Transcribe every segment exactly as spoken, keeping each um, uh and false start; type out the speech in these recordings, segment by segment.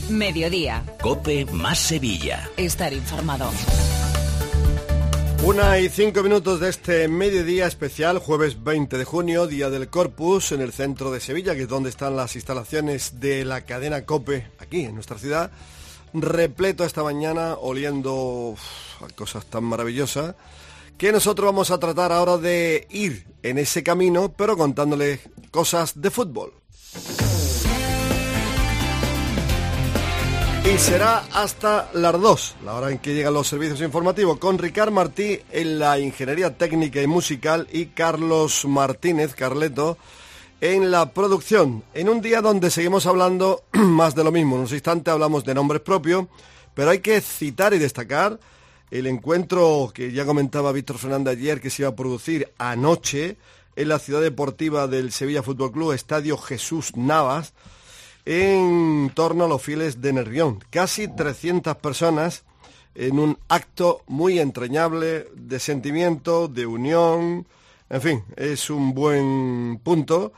Mediodía. COPE más Sevilla. Estar informado. Una y cinco minutos de este mediodía especial, jueves veinte de junio, Día del Corpus, en el centro de Sevilla, que es donde están las instalaciones de la cadena COPE, aquí en nuestra ciudad. Repleto esta mañana, oliendo uf, a cosas tan maravillosas, que nosotros vamos a tratar ahora de ir en ese camino, pero contándoles cosas de fútbol. Y será hasta las dos, la hora en que llegan los servicios informativos, con Ricard Martí en la ingeniería técnica y musical y Carlos Martínez, Carleto, en la producción. En un día donde seguimos hablando más de lo mismo. En un instante hablamos de nombres propios, pero hay que citar y destacar el encuentro que ya comentaba Víctor Fernández ayer, que se iba a producir anoche en la ciudad deportiva del Sevilla Fútbol Club, Estadio Jesús Navas, en torno a los fieles de Nervión. Casi trescientas personas en un acto muy entrañable de sentimiento, de unión, en fin, es un buen punto.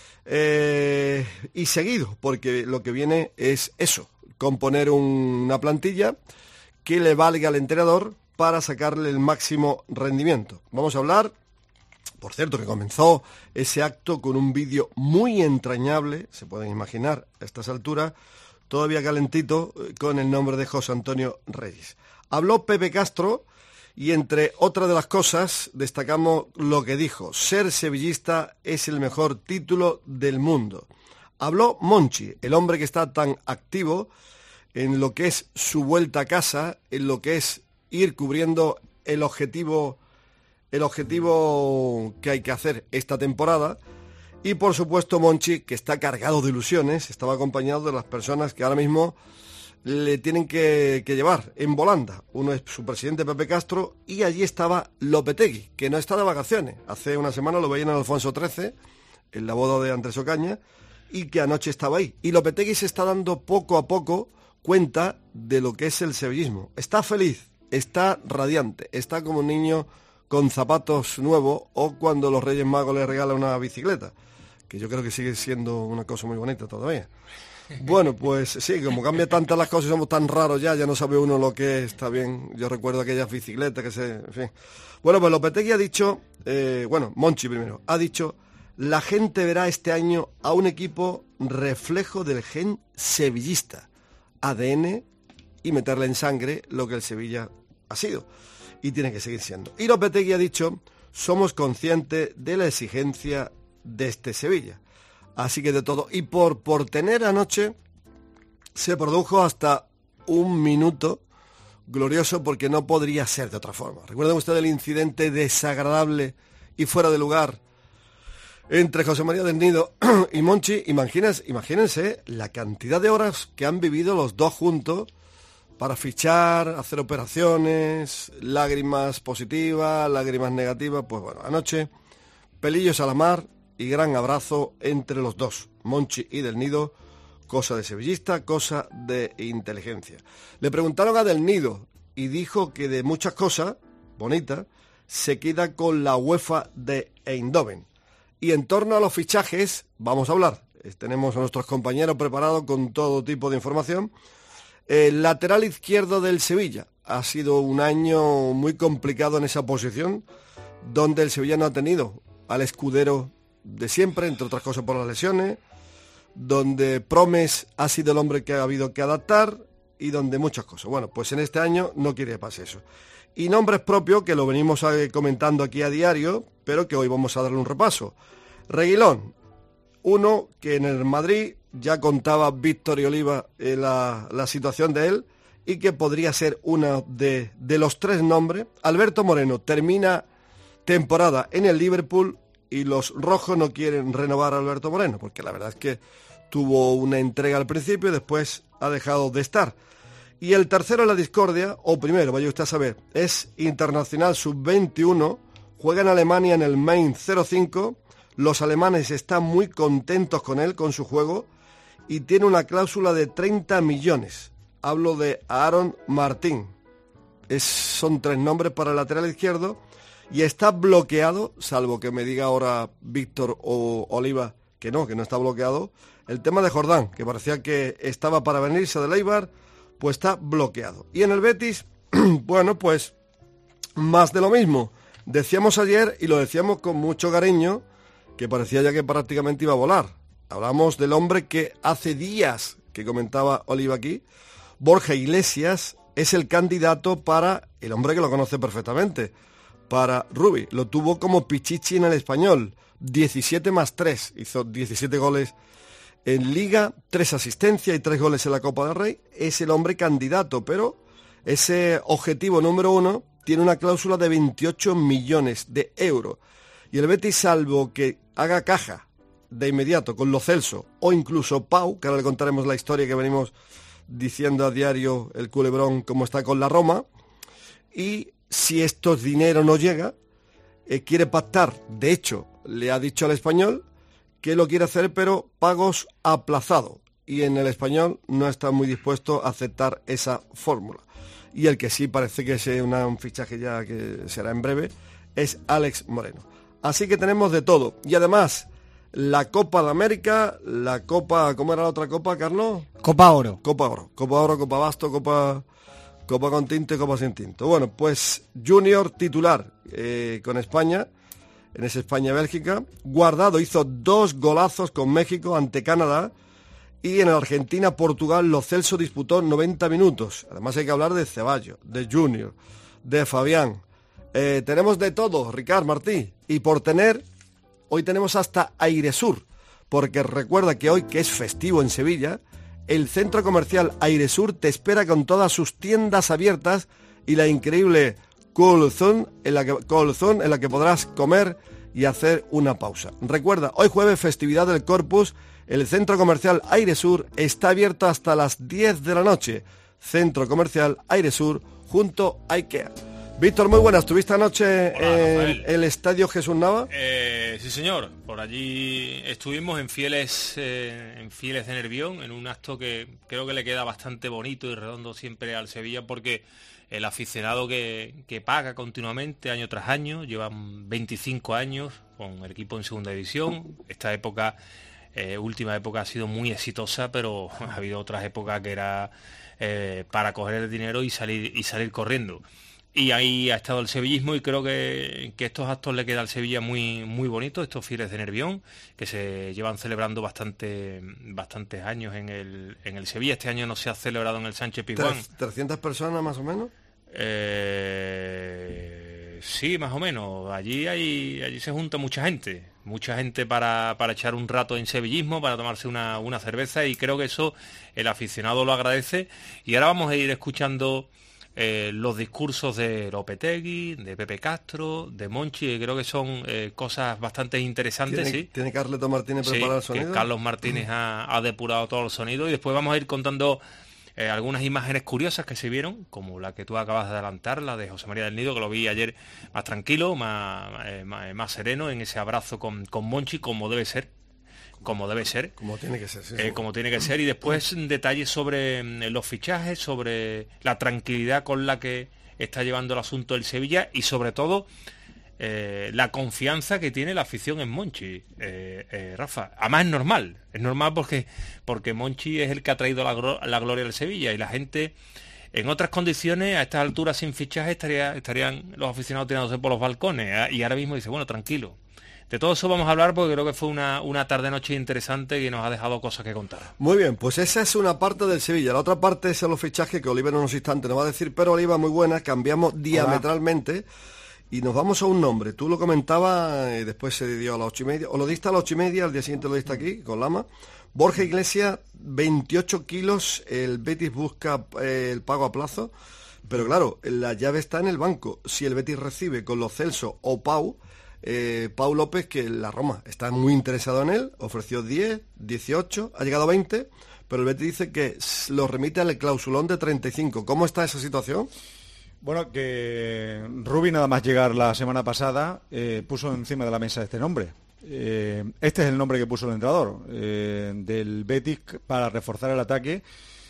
Eh, y seguido, porque lo que viene es eso, componer un, una plantilla que le valga al entrenador para sacarle el máximo rendimiento. Vamos a hablar, por cierto, que comenzó ese acto con un vídeo muy entrañable, se pueden imaginar a estas alturas, todavía calentito, con el nombre de José Antonio Reyes. Habló Pepe Castro y, entre otras de las cosas, destacamos lo que dijo: ser sevillista es el mejor título del mundo. Habló Monchi, el hombre que está tan activo en lo que es su vuelta a casa, en lo que es ir cubriendo el objetivo el objetivo que hay que hacer esta temporada. Y por supuesto Monchi, que está cargado de ilusiones, estaba acompañado de las personas que ahora mismo le tienen que, que llevar en volanda. Uno es su presidente Pepe Castro, y allí estaba Lopetegui, que no está de vacaciones. Hace una semana lo veían en Alfonso trece, en la boda de Andrés Ocaña, y que anoche estaba ahí. Y Lopetegui se está dando poco a poco cuenta de lo que es el sevillismo. Está feliz, está radiante, está como un niño con zapatos nuevos, o cuando los Reyes Magos le regalan una bicicleta, que yo creo que sigue siendo una cosa muy bonita todavía. Bueno, pues sí, como cambia tantas las cosas y somos tan raros ya, ya no sabe uno lo que está bien. Yo recuerdo aquellas bicicletas que se... En fin. Bueno, pues Lopetegui ha dicho, eh, bueno, Monchi primero, ha dicho: la gente verá este año a un equipo reflejo del gen sevillista, A D N, y meterle en sangre lo que el Sevilla ha sido y tiene que seguir siendo. Y Lopetegui ha dicho: somos conscientes de la exigencia de este Sevilla. Así que de todo. Y por, por tener anoche, se produjo hasta un minuto glorioso, porque no podría ser de otra forma. ¿Recuerdan ustedes el incidente desagradable y fuera de lugar entre José María del Nido y Monchi? Imagínense, imagínense la cantidad de horas que han vivido los dos juntos para fichar, hacer operaciones, lágrimas positivas, lágrimas negativas. Pues bueno, anoche, pelillos a la mar y gran abrazo entre los dos, Monchi y Del Nido, cosa de sevillista, cosa de inteligencia. Le preguntaron a Del Nido y dijo que de muchas cosas bonitas se queda con la UEFA de Eindhoven. Y en torno a los fichajes vamos a hablar. Tenemos a nuestros compañeros preparados con todo tipo de información. El lateral izquierdo del Sevilla ha sido un año muy complicado en esa posición, donde el Sevilla no ha tenido al escudero de siempre, entre otras cosas por las lesiones, donde Promes ha sido el hombre que ha habido que adaptar, y donde muchas cosas. Bueno, pues en este año no quiere que pase eso. Y nombres propios, que lo venimos comentando aquí a diario, pero que hoy vamos a darle un repaso. Reguilón, uno que en el Madrid ya contaba Víctor y Oliva eh, la, la situación de él, y que podría ser uno de, de los tres nombres. Alberto Moreno termina temporada en el Liverpool, y los rojos no quieren renovar a Alberto Moreno, porque la verdad es que tuvo una entrega al principio y después ha dejado de estar. Y el tercero en la discordia, o primero, vaya usted a saber, es internacional sub veintiuno, juega en Alemania en el Mainz cero cinco, los alemanes están muy contentos con él, con su juego, y tiene una cláusula de treinta millones. Hablo de Aaron Martín. Es, son tres nombres para el lateral izquierdo, y está bloqueado, salvo que me diga ahora Víctor o Oliva que no, que no está bloqueado, el tema de Jordán, que parecía que estaba para venirse del Eibar, pues está bloqueado. Y en el Betis, bueno, pues más de lo mismo. Decíamos ayer, y lo decíamos con mucho cariño, que parecía ya que prácticamente iba a volar. Hablamos del hombre que hace días, que comentaba Oliva aquí, Borja Iglesias es el candidato para, el hombre que lo conoce perfectamente, para Rubi. Lo tuvo como Pichichi en el Español, diecisiete más tres, hizo diecisiete goles en Liga, tres asistencias y tres goles en la Copa del Rey. Es el hombre candidato, pero ese objetivo número uno tiene una cláusula de veintiocho millones de euros. Y el Betis, salvo que haga caja de inmediato con Lo Celso o incluso Pau, que ahora le contaremos la historia que venimos diciendo a diario el culebrón cómo está con la Roma, y si estos dinero no llega, eh, quiere pactar, de hecho, le ha dicho al Español que lo quiere hacer, pero pagos aplazados, y en el Español no está muy dispuesto a aceptar esa fórmula. Y el que sí parece que es una, un fichaje ya que será en breve, es Alex Moreno. Así que tenemos de todo. Y además, la Copa de América, la Copa... ¿Cómo era la otra Copa, Carlos? Copa Oro. Copa Oro. Copa Oro, Copa Basto, Copa... Copa con tinto y Copa sin tinto. Bueno, pues Junior titular eh, con España, en ese España-Bélgica. Guardado hizo dos golazos con México ante Canadá. Y en Argentina-Portugal, Lo Celso disputó noventa minutos. Además hay que hablar de Ceballos, de Junior, de Fabián. Eh, tenemos de todo, Ricard Martí. Y por tener, hoy tenemos hasta Airesur. Porque recuerda que hoy, que es festivo en Sevilla, el centro comercial Airesur te espera con todas sus tiendas abiertas y la increíble Cool Zone en la que, Cool Zone en la que podrás comer y hacer una pausa. Recuerda, hoy jueves, festividad del Corpus. El centro comercial Airesur está abierto hasta las diez de la noche. Centro comercial Airesur junto a IKEA. Víctor, muy buenas. ¿Tuviste anoche Hola, en el Estadio Jesús Nava? Eh, sí, señor. Por allí estuvimos en Fieles, eh, en Fieles de Nervión, en un acto que creo que le queda bastante bonito y redondo siempre al Sevilla, porque el aficionado que, que paga continuamente año tras año, llevan veinticinco años con el equipo en segunda división. Esta época... Eh, última época ha sido muy exitosa, pero ha habido otras épocas que era eh, para coger el dinero y salir y salir corriendo. Y ahí ha estado el sevillismo, y creo que, que estos actos le queda al Sevilla muy muy bonitos, estos Fieles de Nervión, que se llevan celebrando bastante bastantes años en el en el Sevilla. Este año no se ha celebrado en el Sánchez Pizjuán. ¿trescientas personas más o menos? Eh, sí, más o menos. Allí hay allí se junta mucha gente. Mucha gente para, para echar un rato en sevillismo, para tomarse una, una cerveza, y creo que eso el aficionado lo agradece. Y ahora vamos a ir escuchando eh, los discursos de Lopetegui, de Pepe Castro, de Monchi, que creo que son eh, cosas bastante interesantes. ¿Tiene, ¿sí? ¿Tiene Carleto Martínez preparado sí, el sonido? Carlos Martínez ha, ha depurado todo el sonido, y después vamos a ir contando Eh, algunas imágenes curiosas que se vieron, como la que tú acabas de adelantar, la de José María del Nido, que lo vi ayer más tranquilo, más, eh, más, más sereno, en ese abrazo con, con Monchi, como debe ser, como debe ser. Como tiene que ser, sí, eh, sí. Como tiene que ser, y después detalles sobre eh, los fichajes, sobre la tranquilidad con la que está llevando el asunto el Sevilla, y sobre todo Eh, la confianza que tiene la afición en Monchi, eh, eh, Rafa. Además es normal, es normal porque, porque Monchi es el que ha traído la, la gloria al Sevilla, y la gente en otras condiciones, a estas alturas sin fichaje, estaría, estarían los aficionados tirándose por los balcones, ¿eh? Y ahora mismo dice, bueno, tranquilo. De todo eso vamos a hablar, porque creo que fue una, una tarde-noche interesante y nos ha dejado cosas que contar. Muy bien, pues esa es una parte del Sevilla. La otra parte es los fichajes, que Oliver en unos instantes nos va a decir, pero Oliva, muy buena, cambiamos diametralmente. Y nos vamos a un nombre. Tú lo comentabas, eh, después se dio a las ocho y media, o lo diste a las ocho y media, al día siguiente lo diste aquí, con Lama. Borja Iglesias, veintiocho kilos, el Betis busca eh, el pago a plazo, pero claro, la llave está en el banco. Si el Betis recibe con Lo Celso o Pau, eh, Pau López, que la Roma está muy interesado en él, ofreció diez, dieciocho, ha llegado a veinte, pero el Betis dice que lo remite al clausulón de treinta y cinco. ¿Cómo está esa situación? Bueno, que Rubi, nada más llegar la semana pasada, eh, puso encima de la mesa este nombre. Eh, este es el nombre que puso el entrenador eh, del Betis para reforzar el ataque,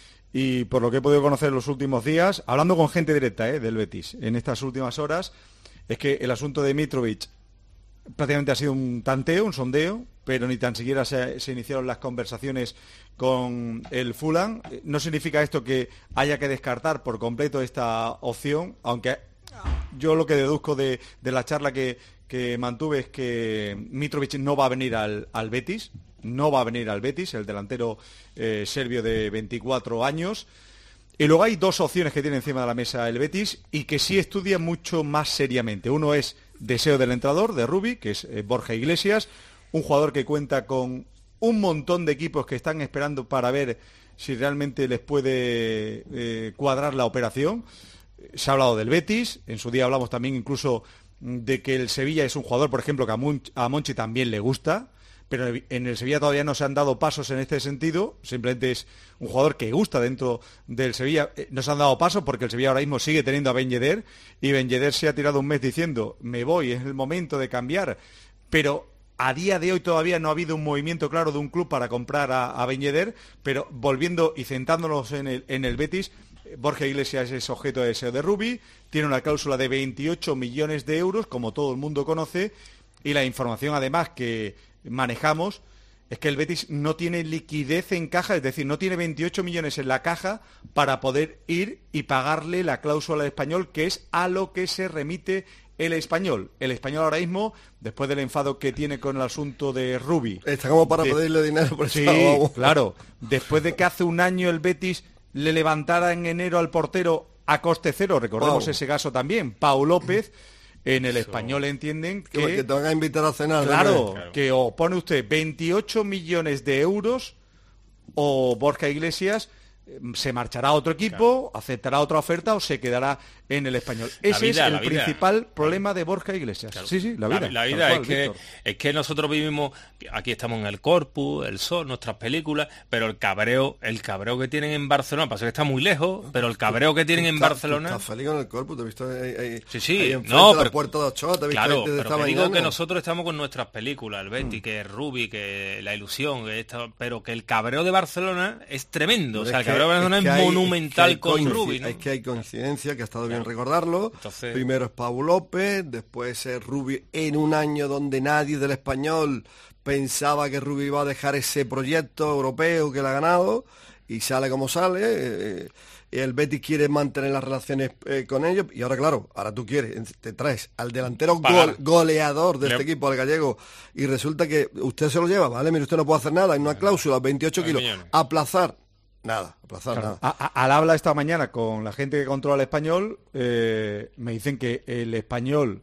y por lo que he podido conocer en los últimos días, hablando con gente directa eh, del Betis en estas últimas horas, es que el asunto de Mitrovic prácticamente ha sido un tanteo, un sondeo, pero ni tan siquiera se, se iniciaron las conversaciones con el Fulham. No significa esto que haya que descartar por completo esta opción, aunque yo lo que deduzco de, de la charla que, que mantuve es que Mitrovic no va a venir al, al Betis, no va a venir al Betis, el delantero eh, serbio de veinticuatro años. Y luego hay dos opciones que tiene encima de la mesa el Betis y que sí estudia mucho más seriamente. Uno es deseo del entrenador, de Rubi, que es eh, Borja Iglesias, un jugador que cuenta con un montón de equipos que están esperando para ver si realmente les puede eh, cuadrar la operación. Se ha hablado del Betis, en su día hablamos también incluso de que el Sevilla es un jugador, por ejemplo, que a, Mon- a Monchi también le gusta, pero en el Sevilla todavía no se han dado pasos en este sentido, simplemente es un jugador que gusta dentro del Sevilla. No se han dado pasos porque el Sevilla ahora mismo sigue teniendo a Ben Yedder, y Ben Yedder se ha tirado un mes diciendo, me voy, es el momento de cambiar, pero a día de hoy todavía no ha habido un movimiento claro de un club para comprar a, a Ben Yedder, pero volviendo y centrándonos en el, en el Betis, Borja Iglesias es objeto de deseo de Rubi, tiene una cláusula de veintiocho millones de euros, como todo el mundo conoce, y la información además que manejamos es que el Betis no tiene liquidez en caja, es decir, no tiene veintiocho millones en la caja para poder ir y pagarle la cláusula al Español, que es a lo que se remite el Español. El Español ahora mismo, después del enfado que tiene con el asunto de Rubi, está como para de... pedirle dinero por sí, eso. Claro, después de que hace un año el Betis le levantara en enero al portero a coste cero, recordemos wow. ese caso también, Pau López. En el Español entienden que... Que te van a invitar a cenar. Claro, claro, que o pone usted veintiocho millones de euros o Borja Iglesias se marchará a otro equipo, claro. aceptará otra oferta o se quedará en el Español. Ese vida, es el principal vida. problema de Borja Iglesias. Claro. Sí, sí, la vida. La, la vida cual, es, que, es que nosotros vivimos, aquí estamos en el Corpus, el Sol, nuestras películas, pero el cabreo, el cabreo que tienen en Barcelona, pasa que está muy lejos, pero el cabreo que tienen en está, Barcelona... Estás feliz con el Corpus, te he visto ahí, ahí, sí, sí, ahí no, pero, la Puerta de Ochoa, te he visto claro, ahí desde pero esta que digo mañana. que nosotros estamos con nuestras películas, el Betty, mm. que es Rubi, que la ilusión, que esta, pero que el cabreo de Barcelona es tremendo, pero o sea, el cabreo de Barcelona es, es, es monumental es con Rubi, ¿no? Es que hay coincidencia, que ha estado bien recordarlo. Entonces... Primero es Pau López, después es Rubi en un año donde nadie del Español pensaba que Rubi iba a dejar ese proyecto europeo que le ha ganado, y sale como sale. Eh, el Betis quiere mantener las relaciones eh, con ellos, y ahora claro, ahora tú quieres, te traes al delantero gol, goleador de Le... este equipo, al gallego, y resulta que usted se lo lleva, ¿vale? Mire, usted no puede hacer nada, hay una cláusula, veintiocho kilos, aplazar. Nada, aplazar claro. nada. A, a, al habla esta mañana con la gente que controla el Español, eh, me dicen que el Español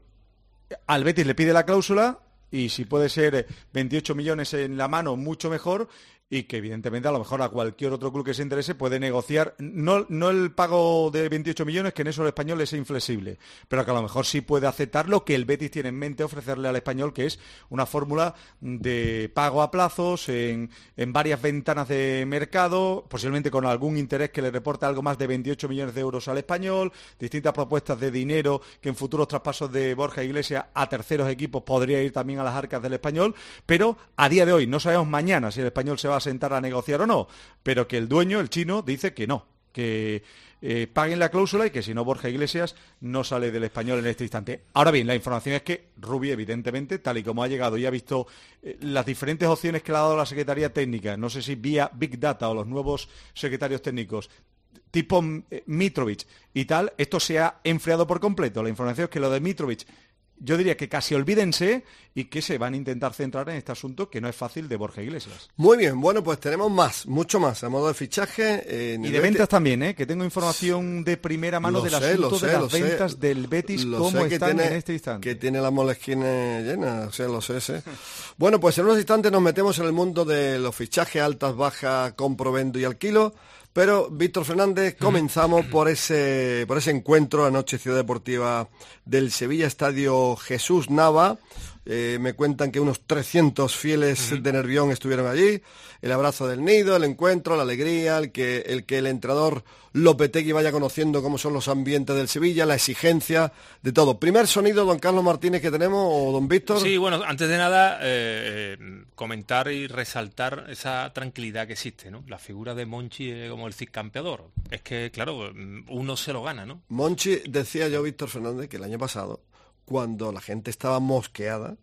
al Betis le pide la cláusula, y si puede ser veintiocho millones en la mano, mucho mejor, y que evidentemente a lo mejor a cualquier otro club que se interese puede negociar, no, no el pago de veintiocho millones, que en eso el Español es inflexible, pero que a lo mejor sí puede aceptar lo que el Betis tiene en mente ofrecerle al Español, que es una fórmula de pago a plazos en, en varias ventanas de mercado, posiblemente con algún interés que le reporte algo más de veintiocho millones de euros al Español, distintas propuestas de dinero que en futuros traspasos de Borja Iglesias a terceros equipos podría ir también a las arcas del Español, pero a día de hoy, no sabemos mañana si el Español se va a sentar a negociar o no, pero que el dueño, el chino, dice que no, que eh, paguen la cláusula y que si no Borja Iglesias no sale del Español en este instante. Ahora bien, la información es que Rubi, evidentemente, tal y como ha llegado y ha visto eh, las diferentes opciones que le ha dado la Secretaría Técnica, no sé si vía Big Data o los nuevos secretarios técnicos, tipo eh, Mitrovic y tal, esto se ha enfriado por completo. La información es que lo de Mitrovic, yo diría que casi olvídense, y que se van a intentar centrar en este asunto que no es fácil de Borja Iglesias. Muy bien, bueno, pues tenemos más, mucho más a modo de fichaje. Eh, y de ventas también, ¿eh? Que tengo información de primera mano lo del sé, asunto sé, de las ventas sé. del Betis, lo cómo están tiene, en este instante. Que tiene las molesquines llenas, o sea, lo sé, sé. Bueno, pues en unos instantes nos metemos en el mundo de los fichajes, altas, bajas, compro, vendo y alquilo. Pero, Víctor Fernández, comenzamos por ese por ese encuentro anoche Ciudad Deportiva del Sevilla, Estadio Jesús Nava. Eh, me cuentan que unos trescientos fieles uh-huh. de Nervión estuvieron allí. El abrazo del nido, el encuentro, la alegría, el que el que el entrenador Lopetegui vaya conociendo cómo son los ambientes del Sevilla, la exigencia de todo. Primer sonido, don Carlos Martínez, que tenemos, o don Víctor. Sí, bueno, antes de nada, eh, eh, comentar y resaltar esa tranquilidad que existe, ¿no? La figura de Monchi eh, como el ciscampeador. Es que, claro, uno se lo gana, ¿no? Monchi, decía yo, Víctor Fernández, que el año pasado, cuando la gente estaba mosqueada,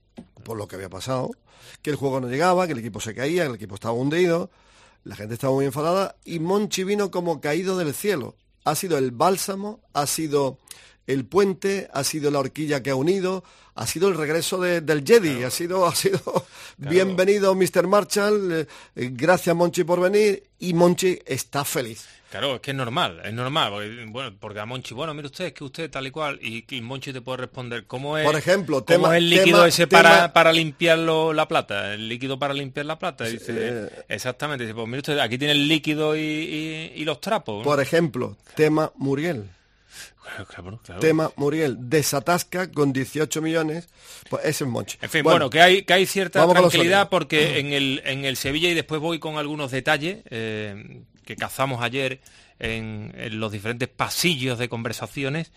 por lo que había pasado, que el juego no llegaba, que el equipo se caía, que el equipo estaba hundido, la gente estaba muy enfadada y Monchi vino como caído del cielo. Ha sido el bálsamo, ha sido el puente, ha sido la horquilla que ha unido, ha sido el regreso de, del Jedi, claro. ha sido, ha sido claro. Bienvenido mister Marshall, eh, gracias Monchi por venir, y Monchi está feliz. Claro, es que es normal, es normal, porque, bueno, porque a Monchi, bueno, mire usted, es que usted tal y cual, y, y Monchi te puede responder, ¿cómo es, por ejemplo, ¿cómo tema, es el líquido tema, ese tema, para, para limpiarlo la plata? El líquido para limpiar la plata, dice, eh, exactamente, dice, pues mire usted, aquí tiene el líquido y, y, y los trapos, ¿no? Por ejemplo, tema Muriel. Claro, claro. Tema Muriel, desatasca con dieciocho millones, pues ese es Monchi. En fin, bueno, bueno que hay que hay cierta tranquilidad porque en el en el Sevilla, y después voy con algunos detalles eh, que cazamos ayer en, en los diferentes pasillos de conversaciones,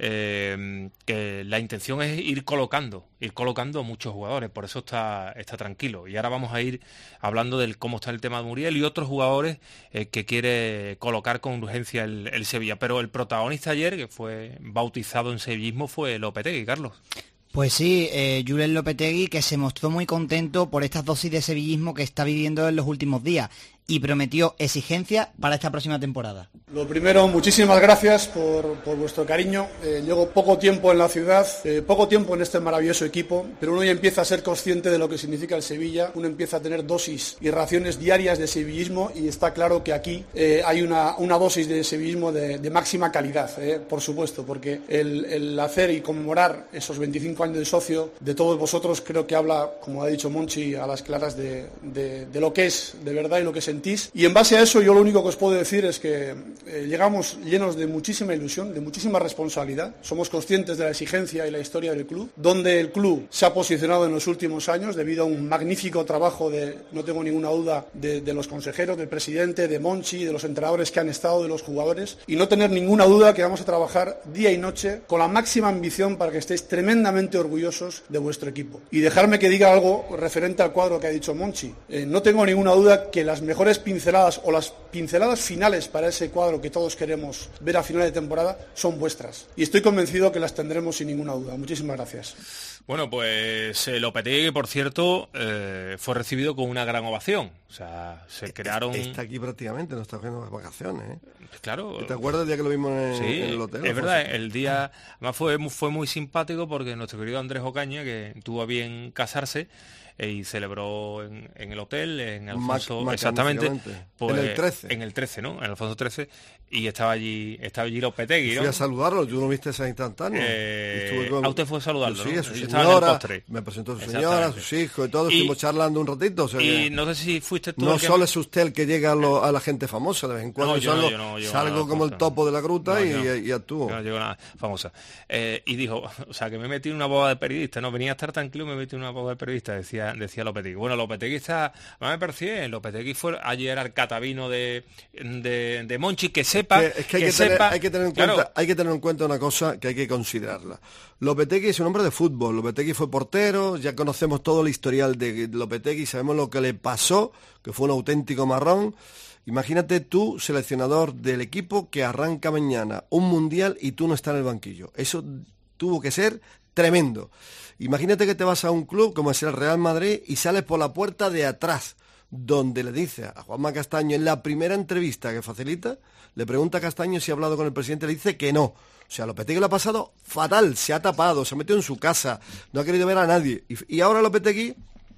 eh, que la intención es ir colocando, ir colocando muchos jugadores, por eso está, está tranquilo. Y ahora vamos a ir hablando del cómo está el tema de Muriel y otros jugadores eh, que quiere colocar con urgencia el, el Sevilla. Pero el protagonista ayer, que fue bautizado en sevillismo, fue Lopetegui, Carlos. Pues sí, eh, Julen Lopetegui, que se mostró muy contento por estas dosis de sevillismo que está viviendo en los últimos días y prometió exigencia para esta próxima temporada. Lo primero, muchísimas gracias por, por vuestro cariño. Eh, llevo poco tiempo en la ciudad, eh, poco tiempo en este maravilloso equipo, pero uno ya empieza a ser consciente de lo que significa el Sevilla, uno empieza a tener dosis y raciones diarias de sevillismo, y está claro que aquí eh, hay una, una dosis de sevillismo de, de máxima calidad, eh, por supuesto, porque el, el hacer y conmemorar esos veinticinco años de socio de todos vosotros creo que habla, como ha dicho Monchi, a las claras de, de, de lo que es de verdad y lo que sentís. Y en base a eso yo lo único que os puedo decir es que eh, llegamos llenos de muchísima ilusión, de muchísima responsabilidad. Somos conscientes de la exigencia y la historia del club, donde el club se ha posicionado en los últimos años debido a un magnífico trabajo de, no tengo ninguna duda, de, de los consejeros, del presidente, de Monchi, de los entrenadores que han estado, de los jugadores, y no tener ninguna duda que vamos a trabajar día y noche con la máxima ambición para que estéis tremendamente orgullosos de vuestro equipo. Y dejarme que diga algo referente al cuadro que ha dicho Monchi. Eh, no tengo ninguna duda que las mejores pinceladas o las pinceladas finales para ese cuadro que todos queremos ver a final de temporada son vuestras, y estoy convencido que las tendremos sin ninguna duda. Muchísimas gracias. Bueno, pues eh, Lopetegui, por cierto, eh, fue recibido con una gran ovación. O sea, se crearon... Está aquí prácticamente, no está haciendo las vacaciones, ¿eh? Claro. ¿Te acuerdas el día que lo vimos en, sí, en el hotel? Es verdad, el día... Además fue, fue muy simpático porque nuestro querido Andrés Ocaña, que tuvo a bien casarse, y celebró en, en el hotel, en Alfonso, Mac, exactamente, pues, en el trece. En el trece, ¿no? En Alfonso trece, y estaba allí, estaba allí Lopetegui, ¿no? Fui a saludarlo, tú no viste esa instantánea. Eh, con... A usted fue a saludarlo, sí, ¿no? a su señora, me presentó a su señora, a sus sí. hijos y todo, y, estuvimos charlando un ratito. O sea, y no sé si fuiste tú. No el que solo me... es usted el que llega a, lo, a la gente famosa, de vez en cuando no, yo salgo, no, yo no, yo salgo no, como no, el topo de la gruta no, y, no, y, y actúo. No llegó nada famosa. Eh, y dijo, o sea, que me metí en una boda de periodista, no, venía a estar tranquilo, me metí en una boda de periodista, decía, decía Lopetegui. Bueno, Lopetegui está, no me percibe, Lopetegui fue ayer al catabino de, de, de Monchi, que sepa, es que, es que, hay, que que sepa, tener, hay que tener en claro, cuenta, hay que tener en cuenta una cosa que hay que considerarla. Lopetegui es un hombre de fútbol, Lopetegui fue portero, ya conocemos todo el historial de Lopetegui, sabemos lo que le pasó, que fue un auténtico marrón. Imagínate tú, seleccionador del equipo, que arranca mañana un mundial y tú no estás en el banquillo. Eso tuvo que ser tremendo. Imagínate que te vas a un club como es el Real Madrid y sales por la puerta de atrás, donde le dice a Juanma Castaño, en la primera entrevista que facilita, le pregunta a Castaño si ha hablado con el presidente, le dice que no. O sea, Lopetegui lo ha pasado fatal, se ha tapado, se ha metido en su casa, no ha querido ver a nadie. Y, y ahora a Lopetegui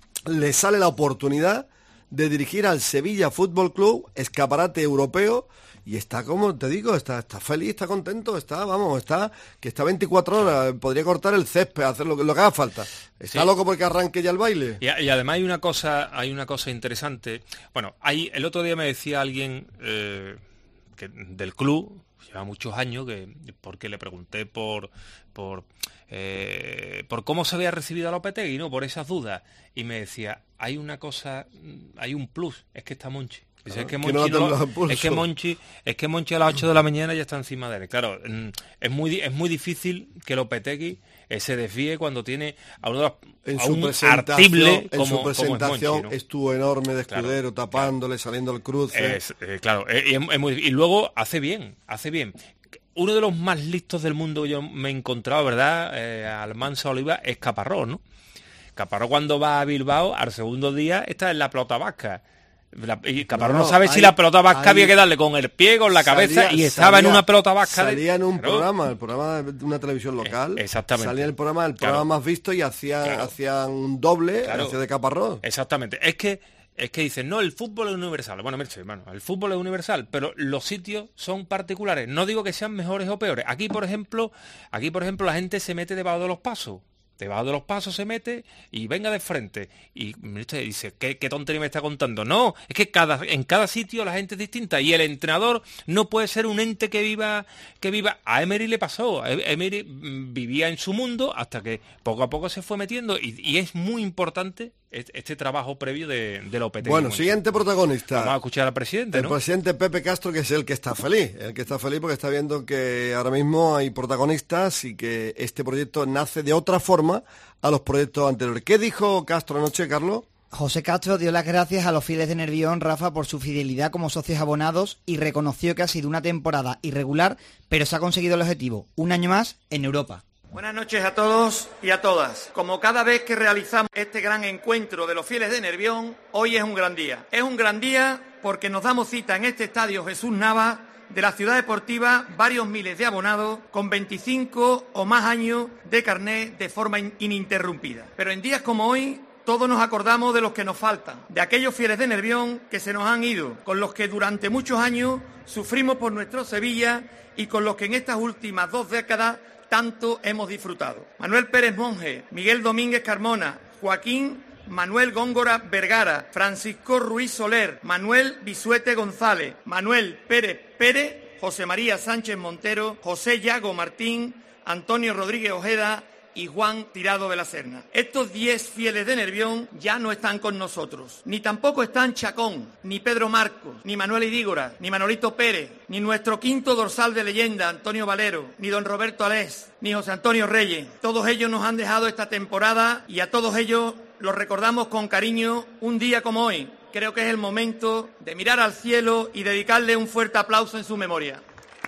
le sale la oportunidad de dirigir al Sevilla Fútbol Club, escaparate europeo, y está, como te digo, está, está feliz, está contento, está, vamos, está, que está veinticuatro horas, podría cortar el césped, hacer lo, lo que haga falta. Está sí. loco porque arranque ya el baile. Y, y además hay una cosa, hay una cosa interesante. Bueno, hay, el otro día me decía alguien eh, que, del club, lleva muchos años, que porque le pregunté por por eh, por cómo se había recibido a Lopetegui, ¿no? Por esas dudas. Y me decía, hay una cosa, hay un plus, es que está Monchi. Dice, es, que Monchi que no no, es que Monchi es que Monchi a las ocho de la mañana ya está encima de él. Claro, es muy es muy difícil que Lopetegui eh, se desvíe cuando tiene a, uno, en a su un presentación, artible en como, su presentación como es Monchi, ¿no? Estuvo enorme de Escudero, claro, tapándole, claro. saliendo al cruce. Es, eh, claro, eh, y, es, es muy, y luego hace bien, hace bien. Uno de los más listos del mundo que yo me he encontrado, ¿verdad? Eh, Almansa Oliva es Caparrós, ¿no? Caparrós cuando va a Bilbao, al segundo día está en la pelota vasca. La, y Caparrós no, no, no sabe ahí, si la pelota vasca ahí, había que darle con el pie, con la cabeza, salía, y estaba salía, en una pelota vasca. Salía en un claro. programa, el programa de una televisión local. Eh, exactamente. Salía en el programa, el programa claro. más visto y hacían, claro. hacían un doble, claro. hacía de Caparrós. Exactamente. Es que es que dicen, no, el fútbol es universal. Bueno, Merche, hermano, el fútbol es universal, pero los sitios son particulares. No digo que sean mejores o peores. Aquí, por ejemplo, aquí, por ejemplo, la gente se mete debajo de los pasos. Debajo de los pasos se mete y venga de frente. Y usted dice, ¿qué, qué tontería me está contando? No, es que cada, en cada sitio la gente es distinta y el entrenador no puede ser un ente que viva, que viva. A Emery le pasó, a Emery vivía en su mundo hasta que poco a poco se fue metiendo y, y es muy importante este trabajo previo de, de Lopetegui. Bueno, siguiente protagonista. Vamos a escuchar al presidente, ¿no? El presidente Pepe Castro, que es el que está feliz, el que está feliz porque está viendo que ahora mismo hay protagonistas y que este proyecto nace de otra forma a los proyectos anteriores. ¿Qué dijo Castro anoche, Carlos? José Castro dio las gracias a los fieles de Nervión, Rafa, por su fidelidad como socios abonados y reconoció que ha sido una temporada irregular, pero se ha conseguido el objetivo, un año más en Europa. Buenas noches a todos y a todas. Como cada vez que realizamos este gran encuentro de los fieles de Nervión, hoy es un gran día. Es un gran día porque nos damos cita en este estadio Jesús Navas de la ciudad deportiva varios miles de abonados con veinticinco o más años de carné de forma ininterrumpida. Pero en días como hoy, todos nos acordamos de los que nos faltan, de aquellos fieles de Nervión que se nos han ido, con los que durante muchos años sufrimos por nuestro Sevilla y con los que en estas últimas dos décadas tanto hemos disfrutado. Manuel Pérez Monge, Miguel Domínguez Carmona, Joaquín Manuel Góngora Vergara, Francisco Ruiz Soler, Manuel Bisuete González, Manuel Pérez Pérez, José María Sánchez Montero, José Yago Martín, Antonio Rodríguez Ojeda y Juan Tirado de la Serna. Estos diez fieles de Nervión ya no están con nosotros. Ni tampoco están Chacón, ni Pedro Marcos, ni Manuel Idígora, ni Manolito Pérez, ni nuestro quinto dorsal de leyenda, Antonio Valero, ni don Roberto Alés, ni José Antonio Reyes. Todos ellos nos han dejado esta temporada y a todos ellos los recordamos con cariño un día como hoy. Creo que es el momento de mirar al cielo y dedicarle un fuerte aplauso en su memoria.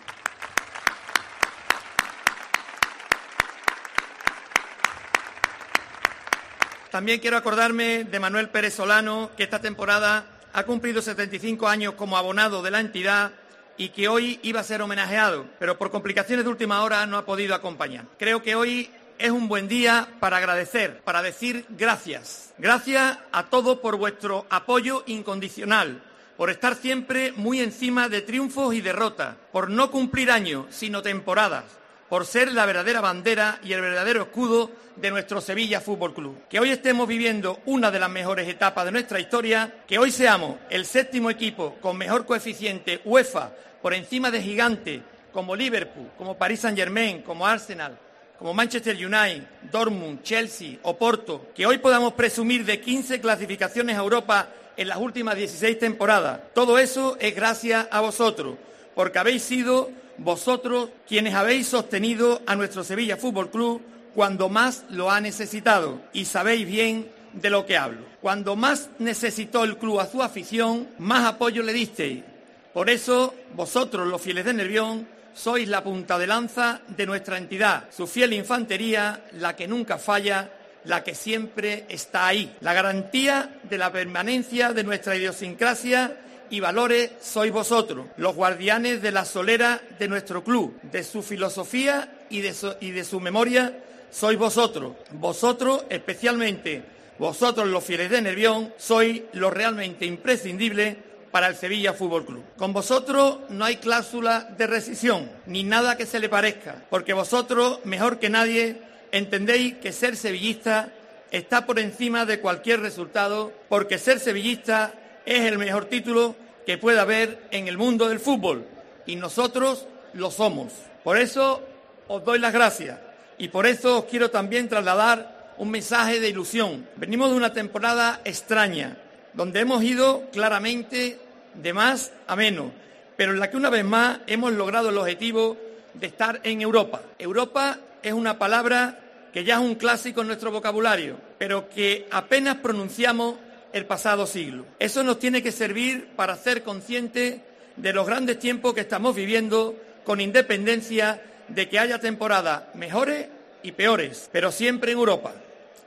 También quiero acordarme de Manuel Pérez Solano, que esta temporada ha cumplido setenta y cinco años como abonado de la entidad y que hoy iba a ser homenajeado, pero por complicaciones de última hora no ha podido acompañar. Creo que hoy es un buen día para agradecer, para decir gracias. Gracias a todos por vuestro apoyo incondicional, por estar siempre muy encima de triunfos y derrotas, por no cumplir años, sino temporadas, por ser la verdadera bandera y el verdadero escudo de nuestro Sevilla Fútbol Club. Que hoy estemos viviendo una de las mejores etapas de nuestra historia, que hoy seamos el séptimo equipo con mejor coeficiente UEFA por encima de gigantes como Liverpool, como Paris Saint-Germain, como Arsenal, como Manchester United, Dortmund, Chelsea o Porto, que hoy podamos presumir de quince clasificaciones a Europa en las últimas dieciséis temporadas. Todo eso es gracias a vosotros, porque habéis sido vosotros quienes habéis sostenido a nuestro Sevilla Fútbol Club cuando más lo ha necesitado, y sabéis bien de lo que hablo. Cuando más necesitó el club a su afición, más apoyo le disteis. Por eso, vosotros, los fieles de Nervión, sois la punta de lanza de nuestra entidad, su fiel infantería, la que nunca falla, la que siempre está ahí. La garantía de la permanencia de nuestra idiosincrasia y valores sois vosotros, los guardianes de la solera de nuestro club, de su filosofía y de su, y de su memoria sois vosotros. Vosotros, especialmente vosotros los fieles de Nervión, sois lo realmente imprescindible para el Sevilla Fútbol Club. Con vosotros no hay cláusula de rescisión, ni nada que se le parezca, porque vosotros, mejor que nadie, entendéis que ser sevillista está por encima de cualquier resultado, porque ser sevillista es el mejor título que pueda haber en el mundo del fútbol, y nosotros lo somos. Por eso os doy las gracias, y por eso os quiero también trasladar un mensaje de ilusión. Venimos de una temporada extraña, donde hemos ido claramente de más a menos, pero en la que una vez más hemos logrado el objetivo de estar en Europa. Europa es una palabra que ya es un clásico en nuestro vocabulario, pero que apenas pronunciamos el pasado siglo. Eso nos tiene que servir para ser conscientes de los grandes tiempos que estamos viviendo, con independencia de que haya temporadas mejores y peores, pero siempre en Europa.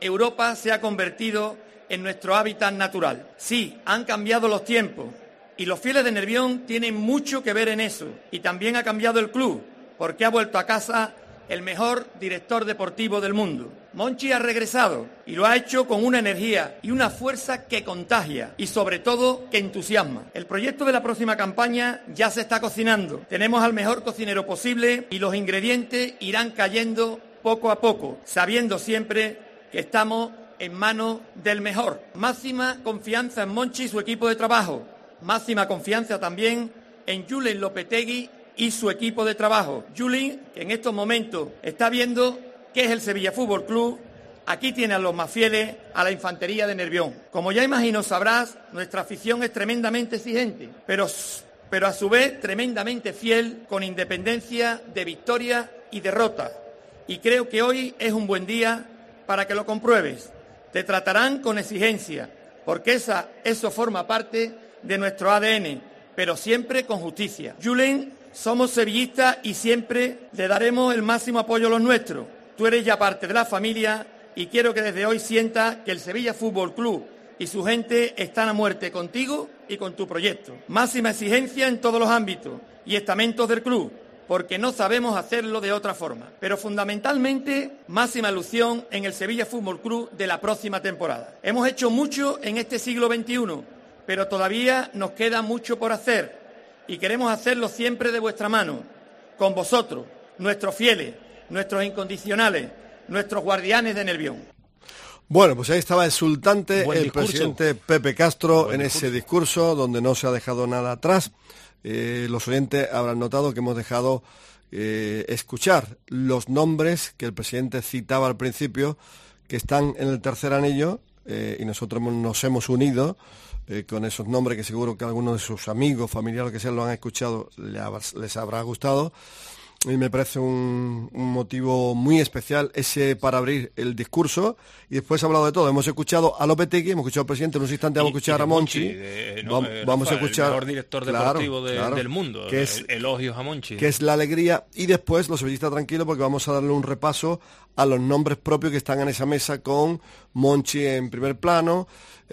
Europa se ha convertido en nuestro hábitat natural. Sí, han cambiado los tiempos y los fieles de Nervión tienen mucho que ver en eso. Y también ha cambiado el club, porque ha vuelto a casa el mejor director deportivo del mundo. Monchi ha regresado y lo ha hecho con una energía y una fuerza que contagia y sobre todo que entusiasma. El proyecto de la próxima campaña ya se está cocinando. Tenemos al mejor cocinero posible y los ingredientes irán cayendo poco a poco, sabiendo siempre que estamos en manos del mejor. Máxima confianza en Monchi y su equipo de trabajo. Máxima confianza también en Julen Lopetegui y su equipo de trabajo. Julen, que en estos momentos está viendo qué es el Sevilla Fútbol Club, aquí tiene a los más fieles, a la infantería de Nervión. Como ya imagino sabrás, nuestra afición es tremendamente exigente, pero, pero a su vez tremendamente fiel, con independencia de victoria y derrota. Y creo que hoy es un buen día para que lo compruebes. Te tratarán con exigencia, porque esa, eso forma parte de nuestro A D N, pero siempre con justicia. Julen, somos sevillistas y siempre le daremos el máximo apoyo a los nuestros. Tú eres ya parte de la familia y quiero que desde hoy sientas que el Sevilla Fútbol Club y su gente están a muerte contigo y con tu proyecto. Máxima exigencia en todos los ámbitos y estamentos del club, porque no sabemos hacerlo de otra forma. Pero fundamentalmente, máxima ilusión en el Sevilla Fútbol Club de la próxima temporada. Hemos hecho mucho en este siglo veintiuno, pero todavía nos queda mucho por hacer. Y queremos hacerlo siempre de vuestra mano, con vosotros, nuestros fieles, nuestros incondicionales, nuestros guardianes de Nervión. Bueno, pues ahí estaba exultante Buen el discurso. presidente Pepe Castro Buen en discurso. ese discurso donde no se ha dejado nada atrás. Eh, los oyentes habrán notado que hemos dejado eh, escuchar los nombres que el presidente citaba al principio, que están en el tercer anillo, eh, y nosotros nos hemos unido Eh, con esos nombres que seguro que algunos de sus amigos, familiares, lo que sea, lo han escuchado, les habrá gustado. Y me parece un, un motivo muy especial ese para abrir el discurso. Y después ha hablado de todo. Hemos escuchado a Lopetegui, hemos escuchado al presidente, en un instante vamos a escuchar y a Monchi. de, no, vamos, eh, vamos Rafa, a escuchar el mejor director claro, deportivo de, claro, del mundo. que es, elogios a Monchi. Que es la alegría. Y después los sevillistas tranquilos porque vamos a darle un repaso a los nombres propios que están en esa mesa con Monchi en primer plano.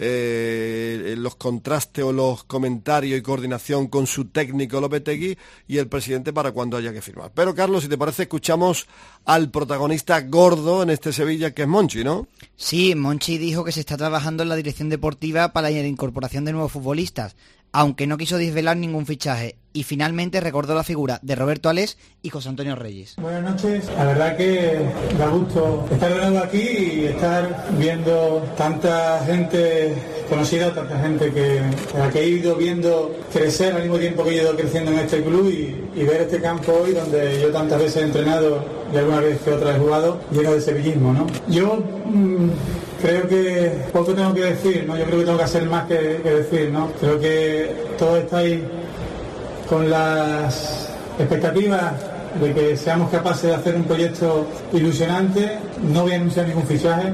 Eh, los contrastes o los comentarios y coordinación con su técnico Lopetegui y el presidente para cuando haya que firmar. Pero Carlos, si te parece, escuchamos al protagonista gordo en este Sevilla, que es Monchi, ¿no? Sí, Monchi dijo que se está trabajando en la dirección deportiva para la incorporación de nuevos futbolistas, aunque no quiso desvelar ningún fichaje, y finalmente recordó la figura de Roberto Alés y José Antonio Reyes. Buenas noches, la verdad que da gusto estar de nuevo aquí y estar viendo tanta gente conocida, tanta gente que, a la que he ido viendo crecer al mismo tiempo que he ido creciendo en este club y, y ver este campo hoy donde yo tantas veces he entrenado y alguna vez que otra he jugado, lleno de sevillismo, ¿no? Yo mmm, creo que poco tengo que decir, ¿no? Yo creo que tengo que hacer más que, que decir, ¿no? Creo que todos estáis con las expectativas de que seamos capaces de hacer un proyecto ilusionante. No voy a anunciar ningún fichaje.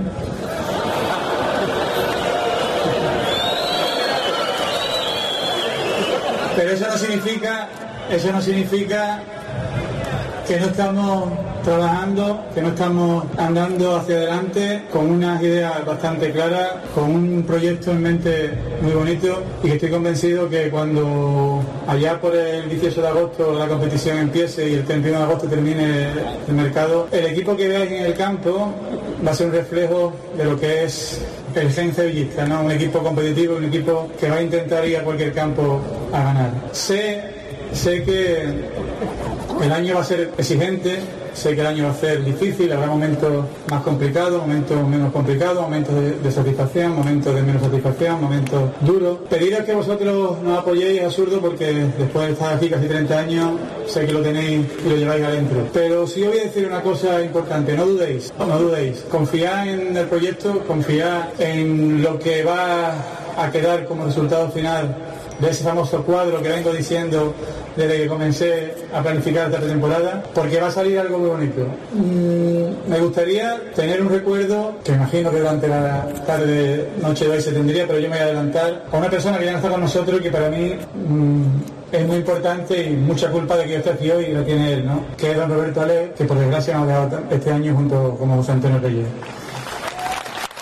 Pero eso no significa, eso no significa que no estamos trabajando, que no estamos andando hacia adelante con unas ideas bastante claras, con un proyecto en mente muy bonito y que estoy convencido que cuando allá por el dieciocho de agosto la competición empiece y el treinta y uno de agosto termine el mercado, el equipo que veáis en el campo va a ser un reflejo de lo que es el gen sevillista, ¿no? Un equipo competitivo, un equipo que va a intentar ir a cualquier campo a ganar. Sé, sé que el año va a ser exigente, sé que el año va a ser difícil, habrá momentos más complicados, momentos menos complicados, momentos de, de satisfacción, momentos de menos satisfacción, momentos duros. Pediros que vosotros nos apoyéis es absurdo porque después de estar aquí casi treinta años, sé que lo tenéis y lo lleváis adentro. Pero sí os voy a decir una cosa importante, no dudéis, no dudéis. Confiad en el proyecto, confiad en lo que va a quedar como resultado final de ese famoso cuadro que vengo diciendo desde que comencé a planificar esta temporada, porque va a salir algo muy bonito. Mm, me gustaría tener un recuerdo, que imagino que durante la tarde, noche de hoy se tendría, pero yo me voy a adelantar, a una persona que ya no está con nosotros y que para mí mm, es muy importante y mucha culpa de que yo esté aquí hoy y la tiene él, ¿no? Que es don Roberto Alés, que por desgracia nos ha dejado este año junto con José Antonio Reyes.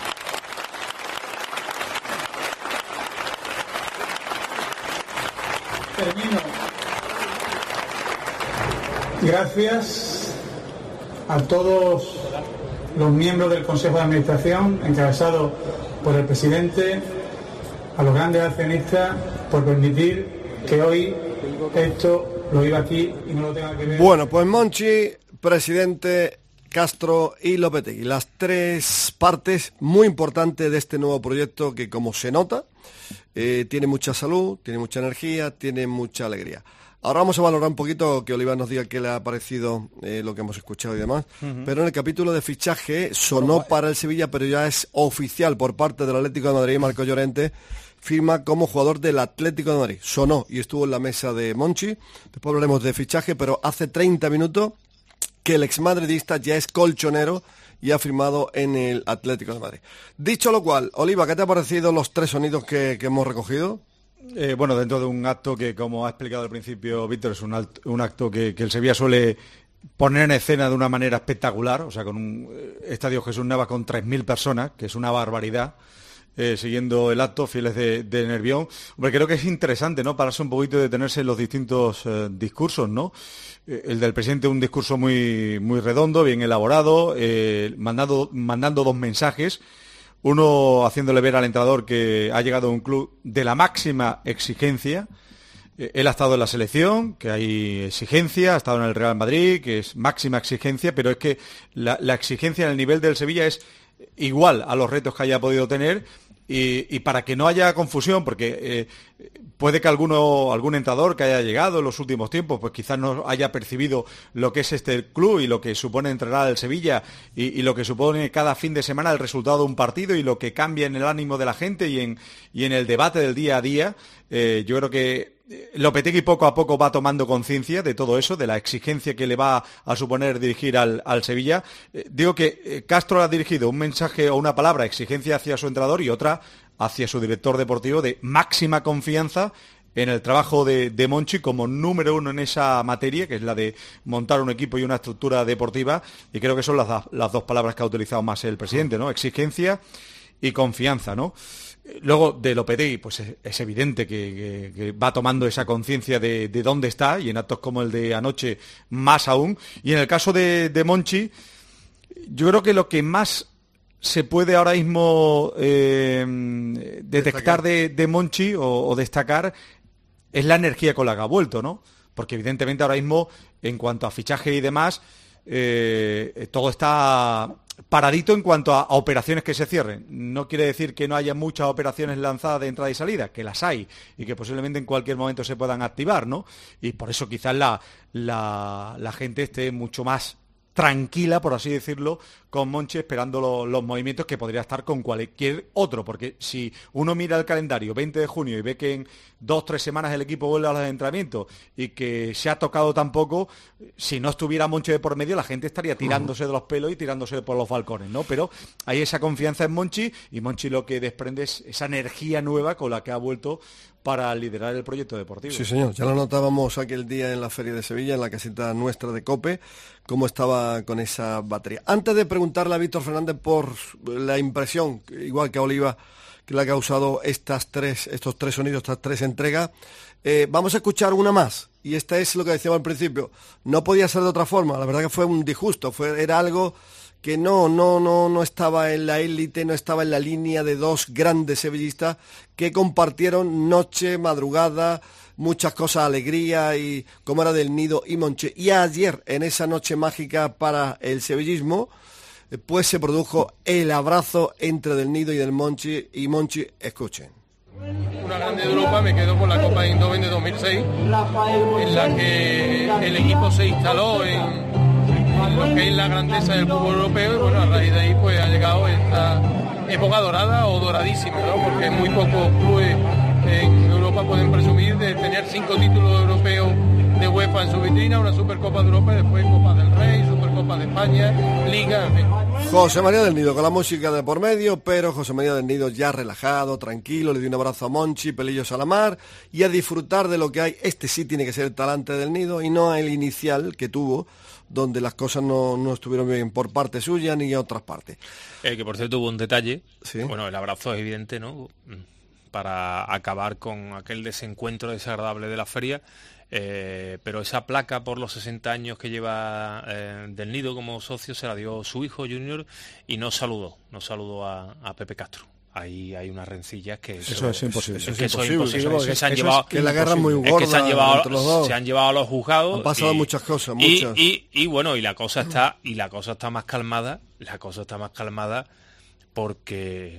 Gracias a todos los miembros del Consejo de Administración, encabezado por el presidente, a los grandes accionistas, por permitir que hoy esto lo iba aquí y no lo tenga que ver. Bueno, pues Monchi, presidente, Castro y Lopetegui, las tres partes muy importantes de este nuevo proyecto que, como se nota, eh, tiene mucha salud, tiene mucha energía, tiene mucha alegría. Ahora vamos a valorar un poquito, que Oliva nos diga qué le ha parecido eh, lo que hemos escuchado y demás. Uh-huh. Pero en el capítulo de fichaje sonó para el Sevilla, pero ya es oficial por parte del Atlético de Madrid. Marco Llorente firma como jugador del Atlético de Madrid. Sonó y estuvo en la mesa de Monchi. Después hablaremos de fichaje, pero hace treinta minutos que el exmadridista ya es colchonero y ha firmado en el Atlético de Madrid. Dicho lo cual, Oliva, ¿qué te ha parecido los tres sonidos que, que hemos recogido? Eh, bueno, dentro de un acto que, como ha explicado al principio Víctor, es un, alt, un acto que, que el Sevilla suele poner en escena de una manera espectacular, o sea, con un estadio Jesús Navas con tres mil personas, que es una barbaridad, eh, siguiendo el acto, fieles de, de Nervión. Hombre, creo que es interesante, ¿no?, pararse un poquito y detenerse en los distintos eh, discursos, ¿no? Eh, el del presidente, un discurso muy, muy redondo, bien elaborado, eh, mandando, mandando dos mensajes. Uno haciéndole ver al entrenador que ha llegado a un club de la máxima exigencia. Él ha estado en la selección, que hay exigencia, ha estado en el Real Madrid, que es máxima exigencia, pero es que la, la exigencia en el nivel del Sevilla es igual a los retos que haya podido tener. Y, y para que no haya confusión, porque eh, puede que alguno, algún entrenador que haya llegado en los últimos tiempos, pues quizás no haya percibido lo que es este club y lo que supone entrenar al Sevilla y, y lo que supone cada fin de semana el resultado de un partido y lo que cambia en el ánimo de la gente y en, y en el debate del día a día. Eh, yo creo que Lopetegui poco a poco va tomando conciencia de todo eso, de la exigencia que le va a suponer dirigir al, al Sevilla. Eh, digo que eh, Castro ha dirigido un mensaje o una palabra, exigencia hacia su entrenador, y otra hacia su director deportivo, de máxima confianza en el trabajo de, de Monchi como número uno en esa materia, que es la de montar un equipo y una estructura deportiva, y creo que son las, las dos palabras que ha utilizado más el presidente, ¿no? Exigencia y confianza, ¿no? Luego, de Lopetegui, pues es, es evidente que, que, que va tomando esa conciencia de, de dónde está, y en actos como el de anoche más aún. Y en el caso de, de Monchi, yo creo que lo que más se puede ahora mismo eh, detectar de, de Monchi o, o destacar es la energía con la que ha vuelto, ¿no? Porque evidentemente ahora mismo, en cuanto a fichaje y demás, eh, todo está paradito en cuanto a, a operaciones que se cierren. No quiere decir que no haya muchas operaciones lanzadas de entrada y salida, que las hay y que posiblemente en cualquier momento se puedan activar, ¿no? Y por eso quizás la, la, la gente esté mucho más tranquila, por así decirlo, con Monchi, esperando lo, los movimientos que podría estar con cualquier otro, porque si uno mira el calendario veinte de junio y ve que en dos, tres semanas el equipo vuelve a los entrenamientos y que se ha tocado tan poco, si no estuviera Monchi de por medio, la gente estaría tirándose de los pelos y tirándose por los balcones, ¿no? Pero hay esa confianza en Monchi, y Monchi lo que desprende es esa energía nueva con la que ha vuelto para liderar el proyecto deportivo. Sí, señor, ya lo notábamos aquel día en la Feria de Sevilla, en la casita nuestra de COPE, cómo estaba con esa batería. Antes de preguntarle a Víctor Fernández por la impresión, igual que a Oliva, que le ha causado estas tres, estos tres sonidos, estas tres entregas, eh, vamos a escuchar una más, y esta es lo que decíamos al principio, no podía ser de otra forma, la verdad que fue un disgusto, fue, era algo que no, no, no, no estaba en la élite, no estaba en la línea de dos grandes sevillistas que compartieron noche, madrugada, muchas cosas, alegría, y como era del Nido y Monchi. Y ayer, en esa noche mágica para el sevillismo, pues se produjo el abrazo entre del Nido y del Monchi, y Monchi, escuchen. Una grande de Europa, me quedo con la Copa Eindhoven de dos mil seis, en la que el equipo se instaló en lo que es la grandeza del fútbol europeo, y bueno, a raíz de ahí pues ha llegado esta época dorada o doradísima, ¿no? Porque muy pocos clubes en Europa pueden presumir de tener cinco títulos europeos de UEFA en su vitrina, una Supercopa de Europa y después Copa del Rey, Supercopa de España, Liga, en fin. José María del Nido con la música de por medio, pero José María del Nido ya relajado, tranquilo, le dio un abrazo a Monchi, pelillos a la mar, y a disfrutar de lo que hay. Este sí tiene que ser el talante del Nido y no el inicial que tuvo, donde las cosas no, no estuvieron bien por parte suya ni a otras partes. Eh, que por cierto hubo un detalle, ¿sí? Bueno, el abrazo es evidente, ¿no? Para acabar con aquel desencuentro desagradable de la feria. Eh, pero esa placa por los sesenta años que lleva eh, del Nido como socio se la dio su hijo Junior y no saludó, no saludó a, a Pepe Castro. Ahí hay unas rencillas que eso creo, es imposible. Es, es que imposible, eso es imposible porque es, se han llevado, es que la guerra es muy gorda, es que se han llevado, entre los dos. se han llevado a los juzgados. Han pasado y, muchas cosas, y, muchas. Y, y, y bueno, y la cosa está y la cosa está más calmada, la cosa está más calmada porque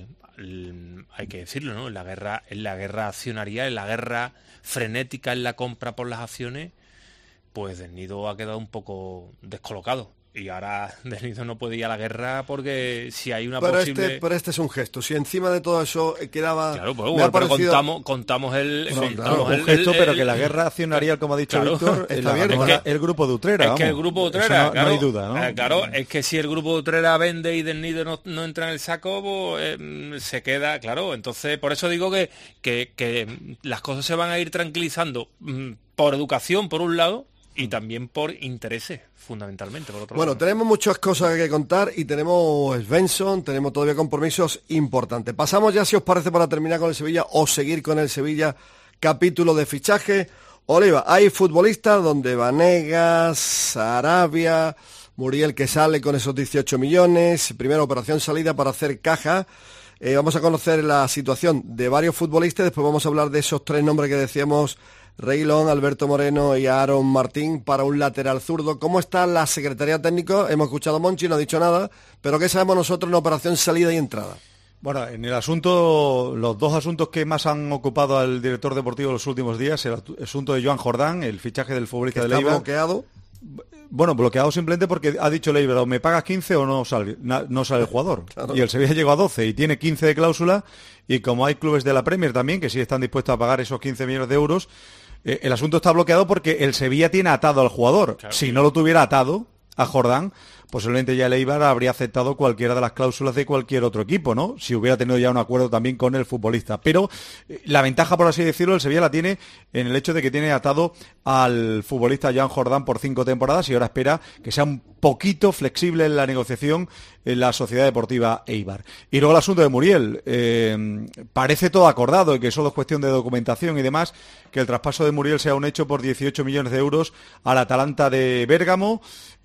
hay que decirlo, ¿no? En la guerra, en la guerra accionaria, en la guerra frenética en la compra por las acciones, pues Del Nido ha quedado un poco descolocado. Y ahora Del Nido no puede ir a la guerra porque si hay una pero posible... Este, pero este es un gesto. Si encima de todo eso quedaba... Claro, pues, me bueno, ha pero parecido... contamos, contamos el... Bueno, contamos claro, el, un gesto, el, pero el, que la guerra accionarial, como ha dicho claro, Víctor, está la, bien. el, Es que, el grupo de Utrera. Es vamos. que el grupo de Utrera, no, claro, no hay duda, ¿no? Eh, claro, es que si el grupo de Utrera vende y Del Nido no, no entra en el saco, pues, eh, se queda, claro. Entonces, por eso digo que, que, que las cosas se van a ir tranquilizando mm, por educación, por un lado, y también por intereses, fundamentalmente, por otro Bueno, lado. tenemos muchas cosas que contar y tenemos Svensson, tenemos todavía compromisos importantes. Pasamos ya, si os parece, para terminar con el Sevilla o seguir con el Sevilla, capítulo de fichaje. Oliva, hay futbolistas donde Vanegas, Sarabia, Muriel que sale con esos dieciocho millones, primera operación salida para hacer caja. Eh, vamos a conocer la situación de varios futbolistas, después vamos a hablar de esos tres nombres que decíamos, Reguilón, Alberto Moreno y Aaron Martín para un lateral zurdo. ¿Cómo está la Secretaría Técnica? Hemos escuchado a Monchi, no ha dicho nada, pero ¿qué sabemos nosotros en operación salida y entrada? Bueno, en el asunto, los dos asuntos que más han ocupado al director deportivo los últimos días, el asunto de Joan Jordán, el fichaje del futbolista de Leibar. ¿Está bloqueado? Bueno, bloqueado simplemente porque ha dicho Leibar, o me pagas quince o no sale, no sale el jugador. Claro. Y el Sevilla llegó a doce y tiene quince de cláusula, y como hay clubes de la Premier también que sí están dispuestos a pagar esos quince millones de euros, eh, el asunto está bloqueado porque el Sevilla tiene atado al jugador. Claro. Si no lo tuviera atado a Jordán, posiblemente ya el Eibar habría aceptado cualquiera de las cláusulas de cualquier otro equipo, ¿no? Si hubiera tenido ya un acuerdo también con el futbolista. Pero eh, la ventaja, por así decirlo, el Sevilla la tiene en el hecho de que tiene atado al futbolista Joan Jordán por cinco temporadas y ahora espera que sea un poquito flexible en la negociación en la Sociedad Deportiva Eibar. Y luego el asunto de Muriel. Eh, parece todo acordado y que solo es cuestión de documentación y demás, que el traspaso de Muriel sea un hecho por dieciocho millones de euros al Atalanta de Bérgamo,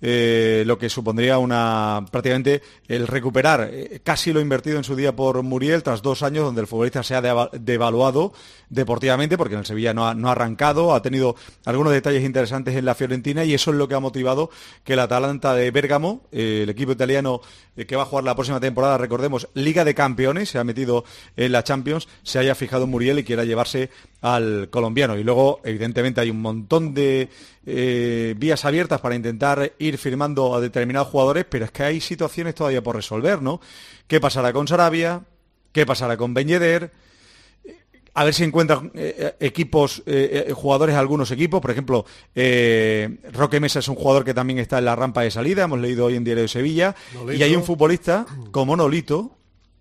eh, lo que supondría una prácticamente el recuperar eh, casi lo invertido en su día por Muriel tras dos años donde el futbolista se ha devaluado deportivamente porque en el Sevilla no ha, no ha arrancado, ha tenido algunos detalles interesantes en la Fiorentina y eso es lo que ha motivado que el Atalanta de Bérgamo, eh, el equipo italiano eh, que va a jugar la próxima temporada, recordemos, Liga de Campeones, se ha metido en la Champions, se haya fijado en Muriel y quiera llevarse al colombiano. Y luego, evidentemente, hay un montón de eh, vías abiertas para intentar ir firmando a determinados jugadores, pero es que hay situaciones todavía por resolver, ¿no? ¿Qué pasará con Sarabia? ¿Qué pasará con Ben Yedder? A ver si encuentran eh, equipos, eh, eh, jugadores, algunos equipos. Por ejemplo, eh, Roque Mesa es un jugador que también está en la rampa de salida, hemos leído hoy en Diario de Sevilla. Nolito. Y hay un futbolista como Nolito,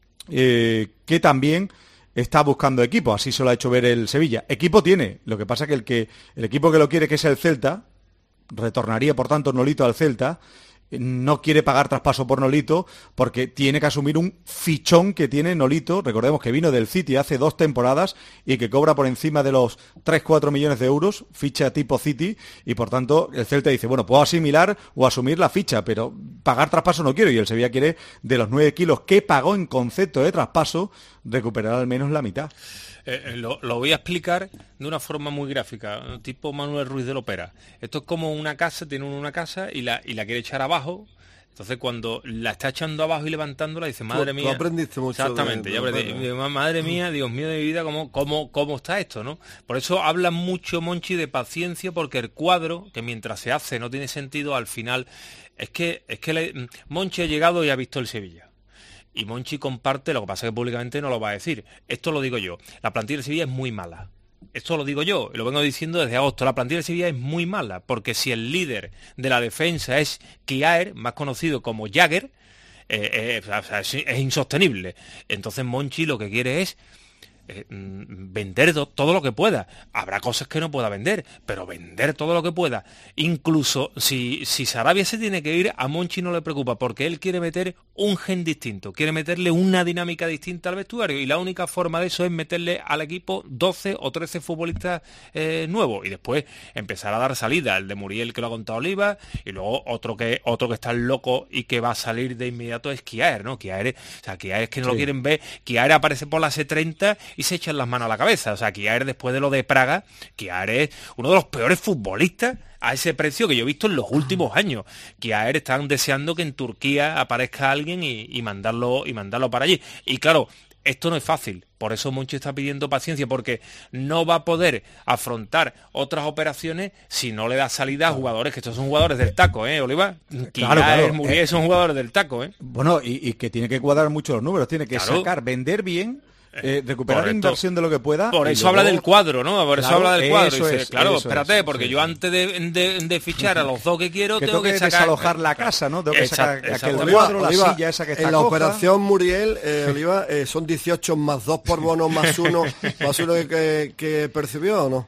eh, que también está buscando equipo, así se lo ha hecho ver el Sevilla. Equipo tiene, lo que pasa que el que el equipo que lo quiere, que es el Celta, retornaría por tanto Nolito al Celta, no quiere pagar traspaso por Nolito porque tiene que asumir un fichón que tiene Nolito, recordemos que vino del City hace dos temporadas y que cobra por encima de los tres cuatro millones de euros, ficha tipo City, y por tanto el Celta dice, bueno, puedo asimilar o asumir la ficha, pero pagar traspaso no quiero, y el Sevilla quiere de los nueve kilos que pagó en concepto de traspaso, recuperar al menos la mitad. Eh, lo, lo voy a explicar de una forma muy gráfica, tipo Manuel Ruiz de Lopera. Esto es como una casa, tiene uno una casa y la, y la quiere echar abajo. Entonces cuando la está echando abajo y levantándola dice, madre mía. Tú aprendiste mucho. Exactamente, de, ya aprendí. De, madre mía, Dios mío de mi vida, ¿cómo, cómo, cómo está esto, ¿no? Por eso habla mucho Monchi de paciencia, porque el cuadro, que mientras se hace no tiene sentido, al final es que, es que le, Monchi ha llegado y ha visto el Sevilla. Y Monchi comparte, lo que pasa es que públicamente no lo va a decir. Esto lo digo yo. La plantilla de Sevilla es muy mala. Esto lo digo yo, y lo vengo diciendo desde agosto. La plantilla de Sevilla es muy mala, porque si el líder de la defensa es Kiaer, más conocido como Jagger, eh, eh, es, es insostenible. Entonces Monchi lo que quiere es eh, vender do, todo lo que pueda. Habrá cosas que no pueda vender, pero vender todo lo que pueda. Incluso si, si Sarabia se tiene que ir, a Monchi no le preocupa, porque él quiere meter un gen distinto, quiere meterle una dinámica distinta al vestuario, y la única forma de eso es meterle al equipo doce o trece futbolistas eh, nuevos, y después empezar a dar salida, el de Muriel, que lo ha contado Oliva, y luego otro que otro que está loco y que va a salir de inmediato es Kiaer, ¿no? Kiaer, o sea, Kiaer es que no sí. lo quieren ver. Kiaer aparece por la C treinta y se echan las manos a la cabeza. O sea, Kiaer, después de lo de Praga, Kiaer es uno de los peores futbolistas a ese precio que yo he visto en los últimos años. Kiaer están deseando que en Turquía aparezca alguien y, y mandarlo y mandarlo para allí. Y claro, esto no es fácil, por eso Monchi está pidiendo paciencia, porque no va a poder afrontar otras operaciones si no le da salida a jugadores, que estos son jugadores del taco, ¿eh, Oliva? Claro, claro. Muriel, eh, son jugadores del taco, ¿eh? Bueno, y, y que tiene que cuadrar mucho los números, tiene que claro. sacar, vender bien, eh, recuperar la inversión de lo que pueda. Por eso luego... habla del cuadro, ¿no? Por eso claro, habla del cuadro. Eso Dice, es, claro, eso espérate, es, porque sí. yo antes de, de, de fichar a los dos que quiero, que tengo que sacar... desalojar la casa, ¿no? Tengo que Exacto, sacar aquel Oliva, cuadro, la Oliva, silla esa que está en la coja. operación Muriel, eh, Oliva, eh, son dieciocho más dos por bono más uno, más uno que, que, que percibió, ¿o no?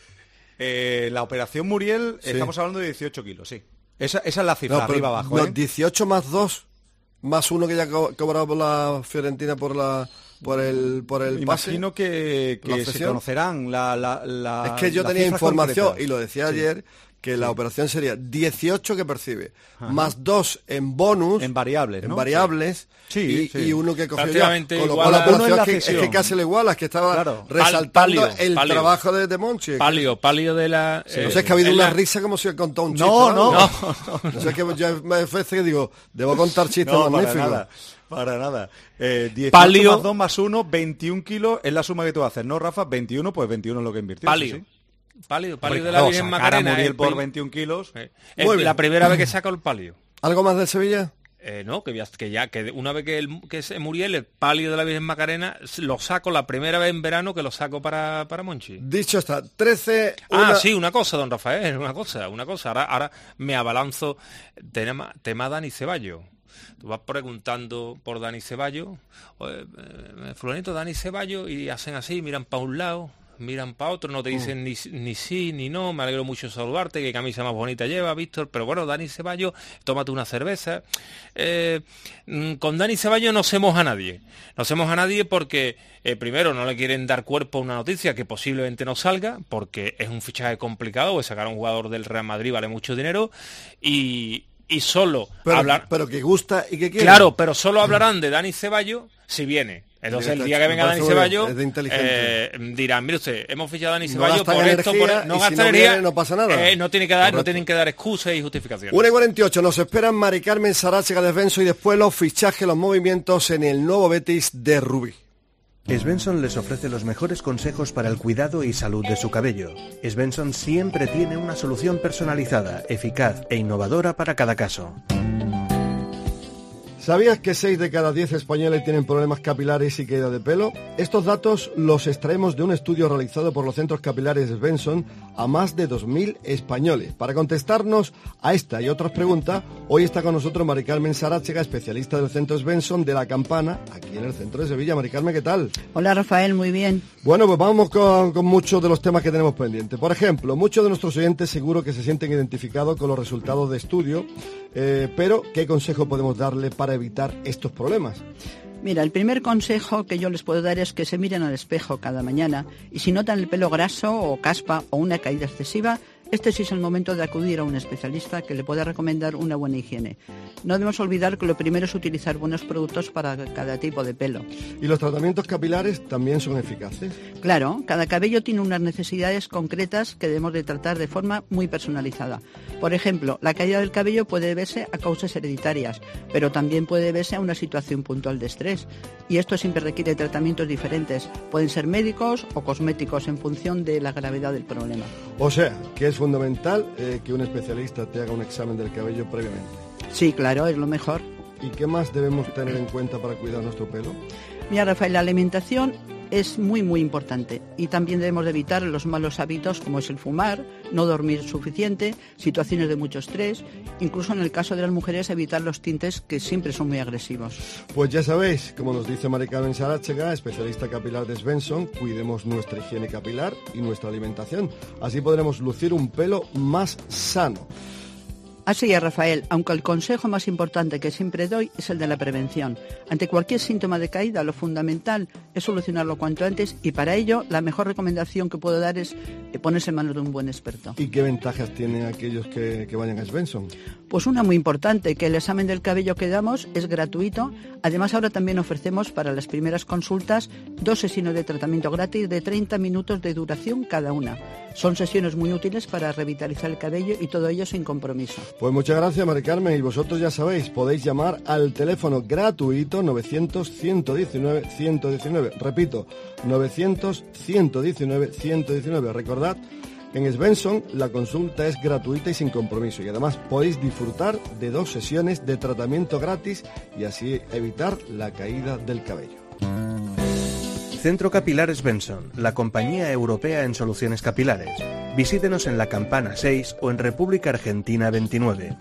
Eh, la operación Muriel, sí. estamos hablando de dieciocho kilos, sí. Esa, esa es la cifra, no, pero, arriba abajo. No, ¿eh? dieciocho más dos, más uno que ya co cobrado por la Fiorentina por la... por el por el imagino pase, que, que se conocerán la, la, la es que yo tenía información concretas. Y lo decía sí. ayer que sí. la operación sería dieciocho que percibe Ajá. más dos en bonus en variables en ¿no? variables sí. Y, sí. y uno que cogió ya con lo cual la operación la es, que, es que casi le iguala, es que estaba claro. resaltando palio, el palio. trabajo de, de Monchi palio palio de la sí. eh, no sé, es que ha habido una la... risa como si he contado un chiste no no no, no. no sé, que yo me ofrece que digo debo contar chistes no, magníficos para nada. Para nada. Eh, dieciocho palio, más dos más uno, veintiún kilos es la suma que tú haces, ¿no, Rafa? veintiuno, pues veintiuno es lo que invirtió. Palio. ¿sí? Palio, palio de la Virgen no, Macarena. A Muriel por veintiún kilos. Eh, es la primera vez que saca el palio. ¿Algo más del Sevilla? Eh, no, que ya, que ya que una vez que, el, que es Muriel, el palio de la Virgen Macarena, lo saco la primera vez en verano que lo saco para, para Monchi. Dicho está, trece... Una... Ah, sí, una cosa, don Rafael, una cosa, una cosa. Ahora, ahora me abalanzo. Tema, tema Dani Ceballos. Tú vas preguntando por Dani Ceballos, eh, fulanito Dani Ceballos, y hacen así, miran para un lado, miran para otro, no te dicen mm. ni, ni sí ni no. Me alegro mucho saludarte, qué camisa más bonita lleva, Víctor, pero bueno, Dani Ceballos, tómate una cerveza. Eh, con Dani Ceballos no se moja a nadie, no se moja a nadie porque eh, primero no le quieren dar cuerpo a una noticia que posiblemente no salga, porque es un fichaje complicado, pues sacar a un jugador del Real Madrid vale mucho dinero, y y solo pero, hablar... pero que gusta y que quiere. Claro, pero solo hablarán de Dani Ceballos si viene. Entonces el día que venga Dani Ceballos eh, dirán, mire usted, hemos fichado a Dani Ceballos no por esto, por, no gasta si no energía, viene, no pasa nada. Eh, no tiene que dar, no tienen que dar excusas y justificaciones. una y cuarenta y ocho, nos esperan Mari Carmen Sarachaga de Svensson y después los fichajes, los movimientos en el nuevo Betis de Rubí. Svensson les ofrece los mejores consejos para el cuidado y salud de su cabello. Svensson siempre tiene una solución personalizada, eficaz e innovadora para cada caso. ¿Sabías que seis de cada diez españoles tienen problemas capilares y caída de pelo? Estos datos los extraemos de un estudio realizado por los centros capilares Svensson a más de dos mil españoles. Para contestarnos a esta y otras preguntas, hoy está con nosotros Mari Carmen Sarachaga, especialista del centro Svensson de La Campana, aquí en el centro de Sevilla. Mari Carmen, ¿qué tal? Hola Rafael, muy bien. Bueno, pues vamos con, con muchos de los temas que tenemos pendientes. Por ejemplo, muchos de nuestros oyentes seguro que se sienten identificados con los resultados de estudio, eh, pero ¿qué consejo podemos darle para evitar estos problemas? Mira, el primer consejo que yo les puedo dar es que se miren al espejo cada mañana y si notan el pelo graso o caspa o una caída excesiva, este sí es el momento de acudir a un especialista que le pueda recomendar una buena higiene. No debemos olvidar que lo primero es utilizar buenos productos para cada tipo de pelo. ¿Y los tratamientos capilares también son eficaces? Claro, cada cabello tiene unas necesidades concretas que debemos de tratar de forma muy personalizada. Por ejemplo, la caída del cabello puede deberse a causas hereditarias, pero también puede deberse a una situación puntual de estrés. Y esto siempre requiere tratamientos diferentes. Pueden ser médicos o cosméticos en función de la gravedad del problema. O sea, que es fundamental eh, que un especialista te haga un examen del cabello previamente. Sí, claro, es lo mejor. ¿Y qué más debemos tener en cuenta para cuidar nuestro pelo? Mira, Rafael, la alimentación es muy muy importante. Y también debemos de evitar los malos hábitos como es el fumar, no dormir suficiente, situaciones de mucho estrés, incluso en el caso de las mujeres evitar los tintes que siempre son muy agresivos. Pues ya sabéis, como nos dice Mari Carmen Saráchega, especialista capilar de Svensson, cuidemos nuestra higiene capilar y nuestra alimentación. Así podremos lucir un pelo más sano. Así es, Rafael, aunque el consejo más importante que siempre doy es el de la prevención. Ante cualquier síntoma de caída, lo fundamental es solucionarlo cuanto antes y para ello la mejor recomendación que puedo dar es ponerse en manos de un buen experto. ¿Y qué ventajas tienen aquellos que, que vayan a Svensson? Pues una muy importante, que el examen del cabello que damos es gratuito. Además, ahora también ofrecemos para las primeras consultas dos sesiones de tratamiento gratis de treinta minutos de duración cada una. Son sesiones muy útiles para revitalizar el cabello y todo ello sin compromiso. Pues muchas gracias, Mari Carmen, y vosotros ya sabéis, podéis llamar al teléfono gratuito novecientos, ciento diecinueve, ciento diecinueve. Repito, novecientos, ciento diecinueve, ciento diecinueve. Recordad, en Svensson la consulta es gratuita y sin compromiso, y además podéis disfrutar de dos sesiones de tratamiento gratis y así evitar la caída del cabello. Centro Capilar Svensson, la compañía europea en soluciones capilares. Visítenos en La Campana seis o en República Argentina veintinueve.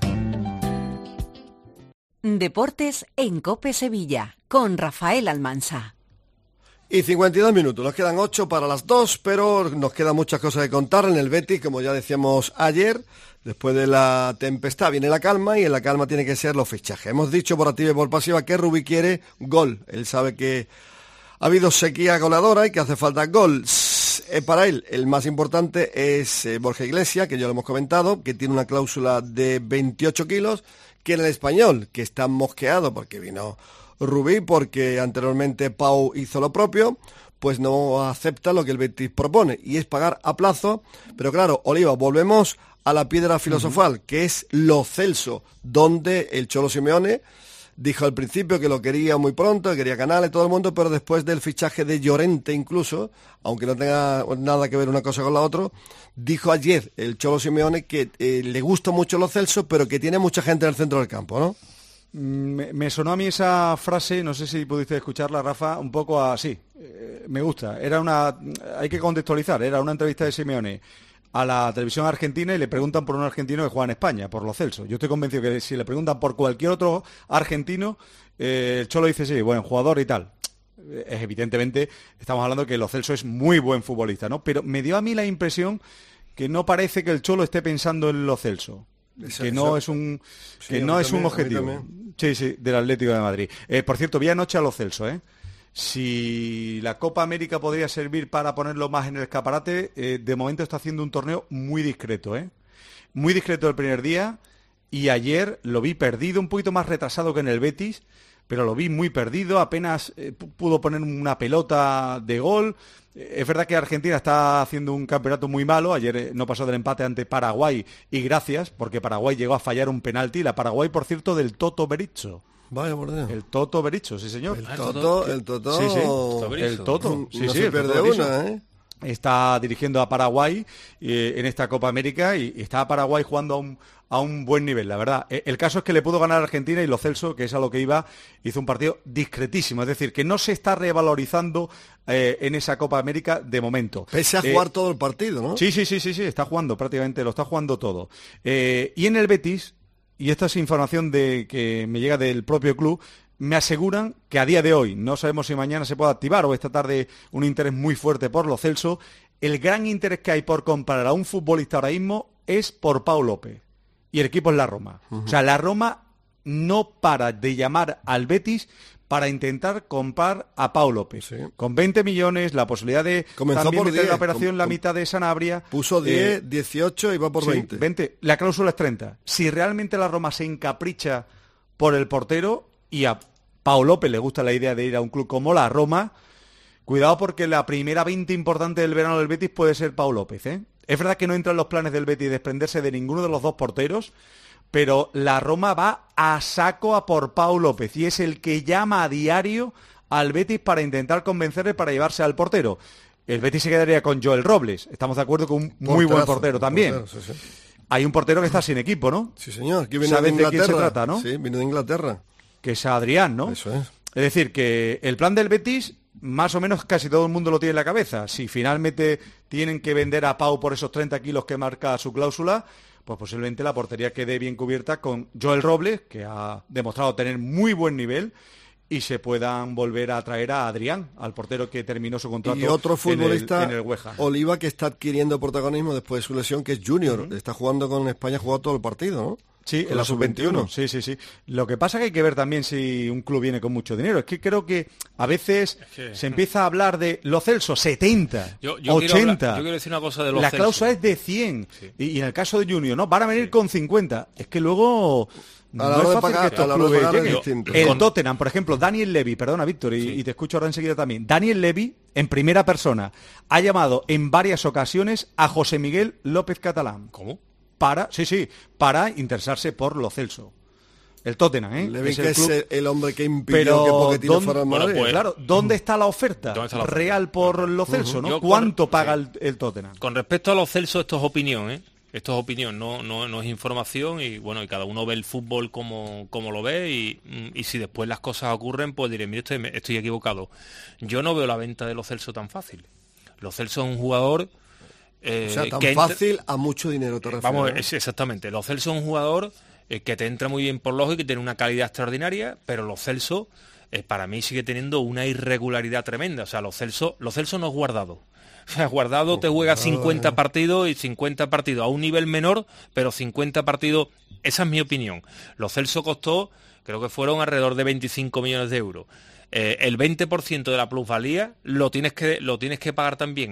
Deportes en COPE Sevilla, con Rafael Almansa. Y cincuenta y dos minutos, nos quedan ocho para las dos, pero nos quedan muchas cosas que contar en el Betis, como ya decíamos ayer. Después de la tempestad viene la calma y en la calma tiene que ser los fichajes. Hemos dicho por activa y por pasiva que Rubí quiere gol. Él sabe que ha habido sequía goleadora y que hace falta gol. Eh, para él, el más importante es eh, Borja Iglesias, que ya lo hemos comentado, que tiene una cláusula de veintiocho kilos, que en el Español, que está mosqueado porque vino Rubí, porque anteriormente Pau hizo lo propio, pues no acepta lo que el Betis propone, y es pagar a plazo. Pero claro, Oliva, volvemos a la piedra filosofal, uh-huh. que es Lo Celso, donde el Cholo Simeone dijo al principio que lo quería muy pronto, que quería Canales, todo el mundo, pero después del fichaje de Llorente incluso, aunque no tenga nada que ver una cosa con la otra, dijo ayer el Cholo Simeone que eh, le gusta mucho Lo Celso, pero que tiene mucha gente en el centro del campo, ¿no? Me, me sonó a mí esa frase, no sé si pudiste escucharla, Rafa, un poco así. Eh, me gusta. Era una, hay que contextualizar, era una entrevista de Simeone a la televisión argentina y le preguntan por un argentino que juega en España, por Lo Celso. Yo estoy convencido que si le preguntan por cualquier otro argentino, eh, el Cholo dice sí, buen jugador y tal. Es evidentemente, estamos hablando que Lo Celso es muy buen futbolista, ¿no? Pero me dio a mí la impresión que no parece que el Cholo esté pensando en Lo Celso. Eso, que no eso. es un que sí, no es también, un objetivo. Sí, sí, del Atlético de Madrid. Eh, por cierto, vi anoche a Lo Celso, ¿eh? Si la Copa América podría servir para ponerlo más en el escaparate, eh, de momento está haciendo un torneo muy discreto, ¿eh? Muy discreto el primer día, y ayer lo vi perdido, un poquito más retrasado que en el Betis, pero lo vi muy perdido, apenas eh, pudo poner una pelota de gol. Eh, es verdad que Argentina está haciendo un campeonato muy malo, ayer eh, no pasó del empate ante Paraguay, y gracias, porque Paraguay llegó a fallar un penalti, la Paraguay, por cierto, del Toto Berizzo. Vaya por Dios. El Toto Berizzo, sí señor. El Toto, el Toto. Sí, sí. El Toto. Sí, no sí, se el pierde Toto una, ¿eh? Está dirigiendo a Paraguay eh, en esta Copa América y, y está Paraguay jugando a un, a un buen nivel, la verdad. Eh, el caso es que le pudo ganar a Argentina y Lo Celso, que es a lo que iba, hizo un partido discretísimo. Es decir, que no se está revalorizando eh, en esa Copa América de momento. Pese a jugar eh, todo el partido, ¿no? Sí, sí, sí, sí, sí, está jugando prácticamente, lo está jugando todo. Eh, y en el Betis, y esta es información de que me llega del propio club, me aseguran que a día de hoy, no sabemos si mañana se puede activar o esta tarde un interés muy fuerte por Lo Celso, el gran interés que hay por comprar a un futbolista ahora mismo es por Pau López. Y el equipo es la Roma. Uh-huh. O sea, la Roma no para de llamar al Betis para intentar comprar a Pau López. Sí. Con veinte millones, la posibilidad de Comenzó también por meter diez, la operación com, la mitad de Sanabria. Puso diez, eh, dieciocho y va por sí, veinte. veinte. La cláusula es treinta. Si realmente la Roma se encapricha por el portero, y a Pau López le gusta la idea de ir a un club como la Roma, cuidado porque la primera veinte importante del verano del Betis puede ser Pau López, ¿eh? Es verdad que no entra en los planes del Betis desprenderse de ninguno de los dos porteros, pero la Roma va a saco a por Pau López y es el que llama a diario al Betis para intentar convencerle para llevarse al portero. El Betis se quedaría con Joel Robles, estamos de acuerdo, con un muy Porterazo, buen portero también. Portero, sí, sí. Hay un portero que está sin equipo, ¿no? Sí, señor, que viene de Inglaterra. ¿De quién se trata, no? Sí, viene de Inglaterra. Que es Adrián, ¿no? Eso es. Es decir, que el plan del Betis más o menos casi todo el mundo lo tiene en la cabeza. Si finalmente tienen que vender a Pau por esos treinta kilos que marca su cláusula, pues posiblemente la portería quede bien cubierta con Joel Robles, que ha demostrado tener muy buen nivel, y se puedan volver a traer a Adrián, al portero que terminó su contrato y otro futbolista, en el, en el West Ham. Oliva, que está adquiriendo protagonismo después de su lesión, que es Junior. Uh-huh. Está jugando con España, ha jugado todo el partido, ¿no? Sí, en la sub veintiuno. Sí, sí, sí. Lo que pasa es que hay que ver también si un club viene con mucho dinero. Es que creo que a veces es que... se empieza a hablar de Lo Celso, setenta, yo, yo ochenta. Quiero hablar, yo quiero decir una cosa de Lo La Celso. cláusula es de cien. Sí. Y, y en el caso de Junior, ¿no? Van a venir sí. con cincuenta. Es que luego... No a la hora de pagar, a la hora de pagar es distinto. El con... Tottenham, por ejemplo, Daniel Levy, perdona Víctor, y, sí. y te escucho ahora enseguida también. Daniel Levy, en primera persona, ha llamado en varias ocasiones a José Miguel López Catalán. ¿Cómo? Para, sí, sí, para interesarse por Lo Celso. El Tottenham, ¿eh? Levy, que es el, el hombre que impidió pero que Pochettino fuera al Madrid. Bueno, pues, claro, ¿dónde está la oferta, está la oferta? real por Lo Celso, uh-huh. ¿no? Yo ¿Cuánto con, paga el, el Tottenham? Con respecto a Lo Celso, esto es opinión, ¿eh? Esto es opinión, no, no, no es información, y bueno, y cada uno ve el fútbol como, como lo ve, y, y si después las cosas ocurren, pues diré, mire, estoy, estoy equivocado. Yo no veo la venta de Lo Celso tan fácil. Lo Celso es un jugador... Eh, o sea, tan que fácil entra... a mucho dinero te refieres. Vamos, es, exactamente. Lo Celso es un jugador eh, que te entra muy bien por lógica y tiene una calidad extraordinaria, pero Lo Celso eh, para mí sigue teniendo una irregularidad tremenda. O sea, Lo Celso, Lo Celso no es Guardado. O sea, Guardado te juega cincuenta partidos y cincuenta partidos a un nivel menor, pero cincuenta partidos, esa es mi opinión. Lo Celso costó, creo que fueron alrededor de veinticinco millones de euros. Eh, el veinte por ciento de la plusvalía lo tienes que, lo tienes que pagar también.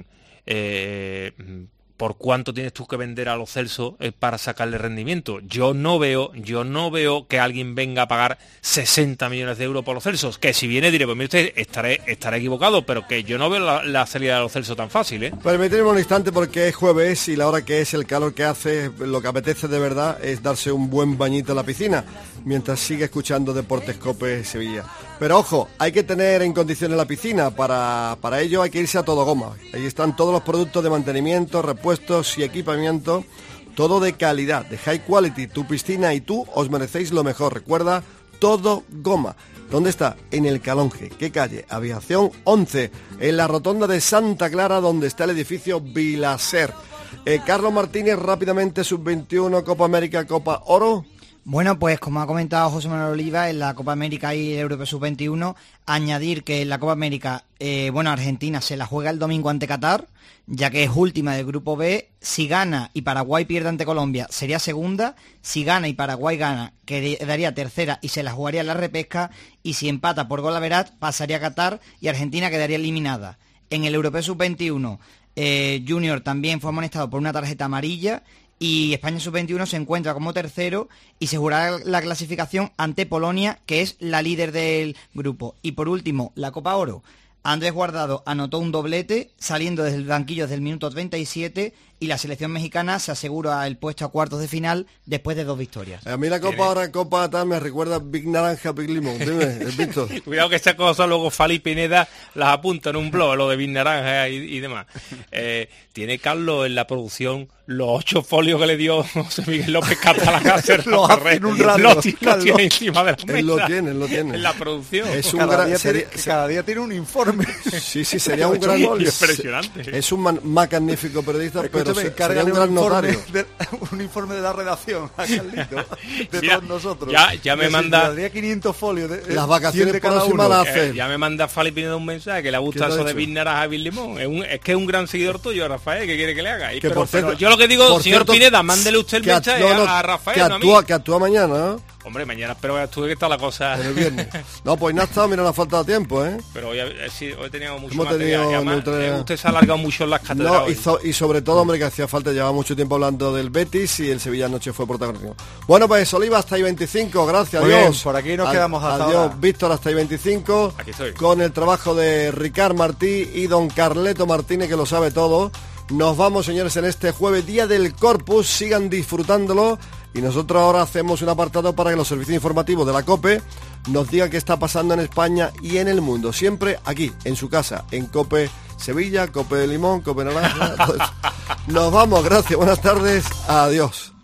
Eh, por cuánto tienes tú que vender a Lo Celso eh, para sacarle rendimiento. Yo no veo, yo no veo que alguien venga a pagar sesenta millones de euros por Lo Celso, que si viene diré, pues mire usted, estaré, estaré equivocado, pero que yo no veo la, la salida de Lo Celso tan fácil, ¿eh? Permíteme un instante, porque es jueves y la hora que es, el calor que hace, lo que apetece de verdad es darse un buen bañito en la piscina, mientras sigue escuchando Deportes Cope Sevilla. Pero ojo, hay que tener en condiciones la piscina, para, para ello hay que irse a Todo Goma. Ahí están todos los productos de mantenimiento, repuestos y equipamiento, todo de calidad, de high quality. Tu piscina y tú os merecéis lo mejor. Recuerda, Todo Goma. ¿Dónde está? En el Calonge. ¿Qué calle? Aviación once, en la rotonda de Santa Clara, donde está el edificio Vilaser. Eh, Carlos Martínez, rápidamente, sub veintiuno, Copa América, Copa Oro. Bueno, pues como ha comentado José Manuel Oliva, en la Copa América y el Europeo sub veintiuno, añadir que en la Copa América, eh, bueno, Argentina se la juega el domingo ante Qatar, ya que es última del Grupo B. Si gana y Paraguay pierde ante Colombia, sería segunda. Si gana y Paraguay gana, quedaría tercera y se la jugaría en la repesca. Y si empata por gol average, pasaría a Qatar y Argentina quedaría eliminada. En el Europeo sub veintiuno, eh, Junior también fue amonestado por una tarjeta amarilla, y España sub veintiuno se encuentra como tercero y se jugará la clasificación ante Polonia, que es la líder del grupo. Y por último, la Copa Oro. Andrés Guardado anotó un doblete saliendo desde el banquillo desde el minuto treinta y siete, y la selección mexicana se asegura el puesto a cuartos de final después de dos victorias. A mí la Copa ahora, Copa tal, me recuerda Big Naranja, Big Limón. Dime, Víctor. Cuidado que estas cosas luego Fali Pineda las apunta en un blog, lo de Big Naranja y, y demás. Eh, tiene Carlos en la producción los ocho folios que le dio José Miguel López Catalán a hacer lo hace en un rato. Lo, lo tiene encima de la mesa. Él lo tiene, él lo tiene. En la producción. Es un cada, gran, día sería, tiene, cada día tiene un informe. Sí, sí, sería un gran... Impresionante. Es un man, magnífico periodista, pero se, sería un gran notario. De, un informe de la redacción a Carlito, de Mira, todos nosotros. Ya, ya me manda... quinientos folios. De, las vacaciones próximas las hace. Eh, ya me manda Fali Pineda un mensaje que le gusta eso de Big Naranja, Big Limón. Es, un, es que es un gran seguidor tuyo, Rafael, que quiere que le haga. Y, que pero, por cierto, pero yo lo que digo, señor cierto, Pineda, mándele usted el mensaje no, no, a, a Rafael, que actúa, no a mí. Que actúa mañana, ¿no? Hombre, mañana espero que actúe, que está la cosa... El viernes. No, pues no ha estado, mira, no ha faltado tiempo, ¿eh? Pero hoy, sí, hoy he tenido mucho Hemos material. Tenido además, neutralidad. eh, usted se ha alargado mucho en las cátedras. No, y, so, y sobre todo, hombre, que hacía falta, llevaba mucho tiempo hablando del Betis y el Sevilla anoche fue protagonista. Bueno, pues Oliva, hasta ahí veinticinco, gracias, Muy adiós. Bien, por aquí nos Ad, quedamos hasta adiós, ahora. Víctor, hasta ahí veinticinco. Aquí estoy. Con el trabajo de Ricard Martí y don Carleto Martínez, que lo sabe todo. Nos vamos, señores, en este jueves, día del Corpus, sigan disfrutándolo. Y nosotros ahora hacemos un apartado para que los servicios informativos de la COPE nos digan qué está pasando en España y en el mundo. Siempre aquí, en su casa, en COPE Sevilla, COPE Limón, COPE Naranja. Nos vamos, gracias, buenas tardes, adiós.